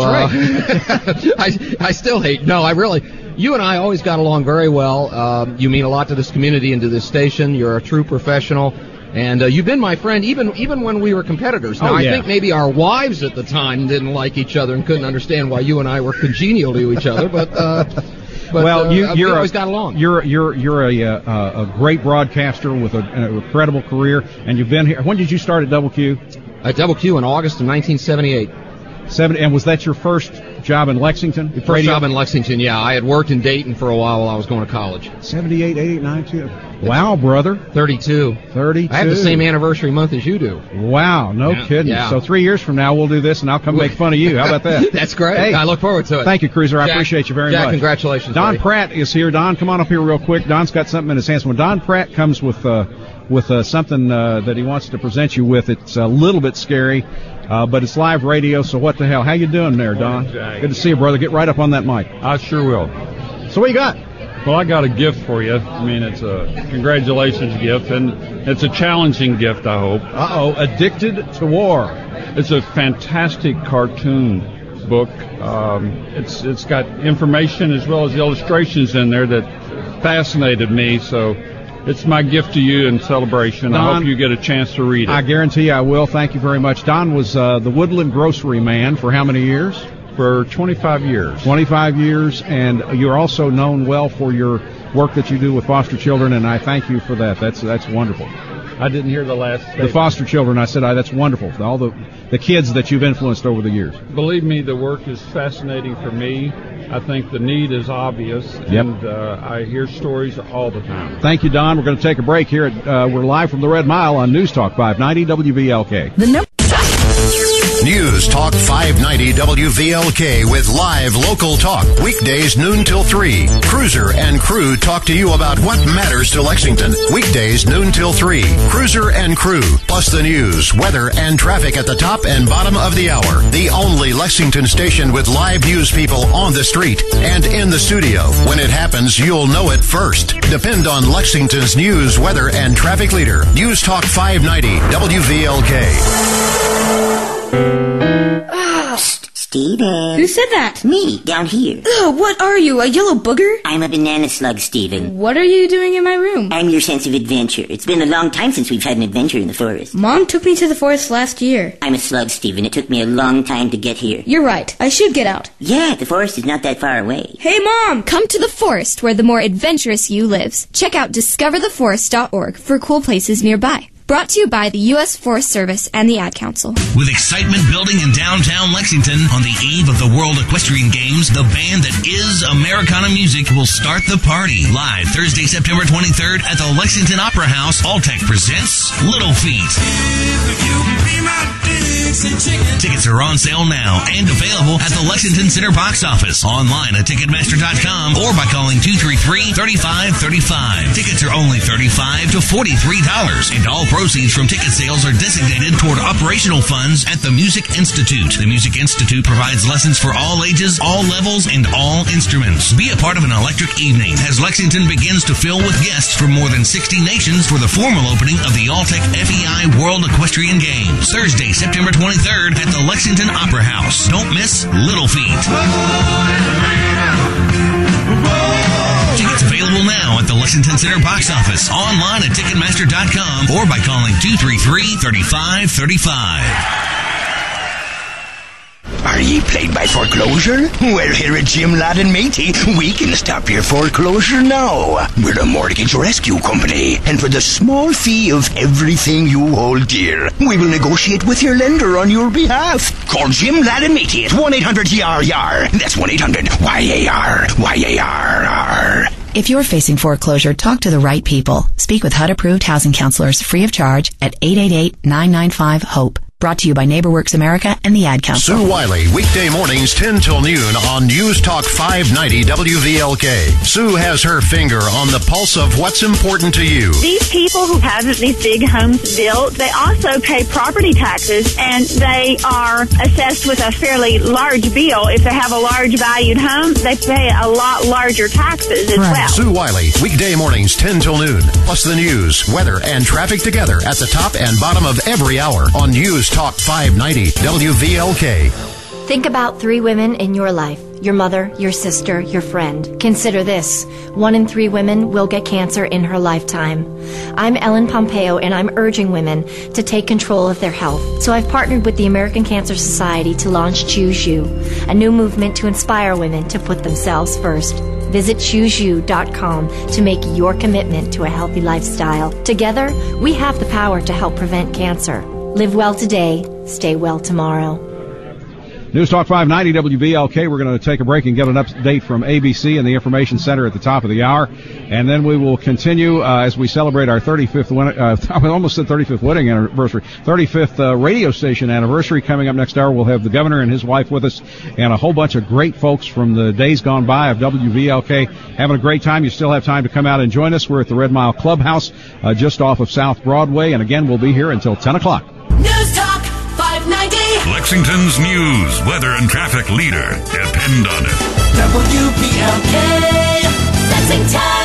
Speaker 24: I still hate. No, I really. You and I always got along very well. You mean a lot to this community and to this station. You're a true professional. And you've been my friend even when we were competitors. Now, I think maybe our wives at the time didn't like each other and couldn't understand why you and I were congenial to each other. But we always got along.
Speaker 18: You're a great broadcaster with an incredible career, and you've been here. When did you start at Double Q?
Speaker 24: At Double Q in August of 1978.
Speaker 18: And was that your first job in Lexington?
Speaker 24: First job in Lexington, yeah. I had worked in Dayton for a while I was going to college.
Speaker 18: 78, 88, 92. Wow, brother.
Speaker 24: 32. 32. I have the same anniversary month as you do.
Speaker 18: Wow, no kidding.
Speaker 24: Yeah.
Speaker 18: So 3 years from now, we'll do this, and I'll come make fun of you. How about that?
Speaker 24: That's great.
Speaker 18: Hey,
Speaker 24: I look forward to it.
Speaker 18: Thank you, Cruiser. I
Speaker 24: Jack,
Speaker 18: appreciate you very much.
Speaker 24: Congratulations,
Speaker 18: Don
Speaker 24: buddy.
Speaker 18: Pratt is here. Don, come on up here real quick. Don's got something in his hands. When Don Pratt comes with something that he wants to present you with, it's a little bit scary. But it's live radio, so what the hell? How you doing there, Don? Good to see you, brother. Get right up on that mic.
Speaker 6: I sure will.
Speaker 18: So what you got?
Speaker 6: Well, I got a gift for you. I mean, it's a congratulations gift, and it's a challenging gift, I hope.
Speaker 18: Uh-oh, Addicted to War.
Speaker 6: It's a fantastic cartoon book. It's got information as well as illustrations in there that fascinated me, so it's my gift to you in celebration. Don, I hope you get a chance to read it.
Speaker 18: I guarantee I will. Thank you very much. Don was the Woodland grocery man for how many years?
Speaker 6: For 25 years.
Speaker 18: 25 years, and you're also known well for your work that you do with foster children, and I thank you for that. That's wonderful.
Speaker 6: I didn't hear the last statement.
Speaker 18: The foster children, I said, that's wonderful. All the kids that you've influenced over the years.
Speaker 6: Believe me, the work is fascinating for me. I think the need is obvious, and I hear stories all the time.
Speaker 18: Thank you, Don. We're going to take a break here. We're live from the Red Mile on News Talk 590 WVLK.
Speaker 1: News Talk 590 WVLK with live local talk. Weekdays noon till 3. Cruiser and Crew talk to you about what matters to Lexington. Weekdays noon till 3. Cruiser and Crew. Plus the news, weather, and traffic at the top and bottom of the hour. The only Lexington station with live news people on the street and in the studio. When it happens, you'll know it first. Depend on Lexington's news, weather, and traffic leader. News Talk 590 WVLK.
Speaker 15: Steven.
Speaker 17: Who said that?
Speaker 15: Me, down here.
Speaker 17: Ugh, what are you, a yellow booger?
Speaker 15: I'm a banana slug, Steven.
Speaker 17: What are you doing in my room?
Speaker 15: I'm your sense of adventure. It's been a long time since we've had an adventure in the forest.
Speaker 17: Mom took me to the forest last year.
Speaker 15: I'm a slug, Steven. It took me a long time to get here.
Speaker 17: You're right. I should get out.
Speaker 15: Yeah, the forest is not that far away.
Speaker 17: Hey, Mom!
Speaker 20: Come to the forest where the more adventurous you lives. Check out discovertheforest.org for cool places nearby. Brought to you by the U.S. Forest Service and the Ad Council.
Speaker 25: With excitement building in downtown Lexington on the eve of the World Equestrian Games, the band that is Americana Music will start the party. Live Thursday, September 23rd at the Lexington Opera House, Alltech presents Little Feat. Tickets are on sale now and available at the Lexington Center box office, online at Ticketmaster.com, or by calling 233-3535. Tickets are only $35 to $43, and all proceeds from ticket sales are designated toward operational funds at the Music Institute. The Music Institute provides lessons for all ages, all levels, and all instruments. Be a part of an electric evening as Lexington begins to fill with guests from more than 60 nations for the formal opening of the Alltech FEI World Equestrian Games. Thursday, September 23rd at the Lexington Opera House. Don't miss Little Feat. Tickets available now at the Lexington Center box office, online at Ticketmaster.com, or by calling 233-3535.
Speaker 26: Are ye plagued by foreclosure? Well, here at Jim Ladd & Matey, we can stop your foreclosure now. We're a mortgage rescue company, and for the small fee of everything you hold dear, we will negotiate with your lender on your behalf. Call Jim Ladd & Matey at 1-800-YAR-YAR. That's 1-800-YAR. YAR.
Speaker 4: If you're facing foreclosure, talk to the right people. Speak with HUD-approved housing counselors free of charge at 888-995-HOPE. Brought to you by NeighborWorks America and the Ad Council.
Speaker 1: Sue Wiley, weekday mornings 10 till noon on News Talk 590 WVLK. Sue has her finger on the pulse of what's important to you.
Speaker 27: These people who have these big homes built, they also pay property taxes, and they are assessed with a fairly large bill. If they have a large valued home, they pay a lot larger taxes as well.
Speaker 1: Sue Wiley, weekday mornings 10 till noon. Plus the news, weather, and traffic together at the top and bottom of every hour on News Talk 590 WVLK.
Speaker 2: Think about 3 women in your life. Your mother, your sister, your friend. Consider this. 1 in 3 women will get cancer in her lifetime. I'm Ellen Pompeo, and I'm urging women to take control of their health. So I've partnered with the American Cancer Society to launch Choose You, a new movement to inspire women to put themselves first. Visit ChooseYou.com to make your commitment to a healthy lifestyle. Together, we have the power to help prevent cancer. Live well today, stay well tomorrow.
Speaker 18: News Talk 590 WVLK. We're going to take a break and get an update from ABC and the Information Center at the top of the hour. And then we will continue as we celebrate our 35th, I almost said 35th wedding anniversary, 35th radio station anniversary. Coming up next hour, we'll have the governor and his wife with us and a whole bunch of great folks from the days gone by of WVLK. Having a great time. You still have time to come out and join us. We're at the Red Mile Clubhouse just off of South Broadway. And again, we'll be here until 10 o'clock.
Speaker 3: News Talk 590.
Speaker 13: Lexington's news, weather, and traffic leader. Depend on it.
Speaker 3: WVLK Lexington.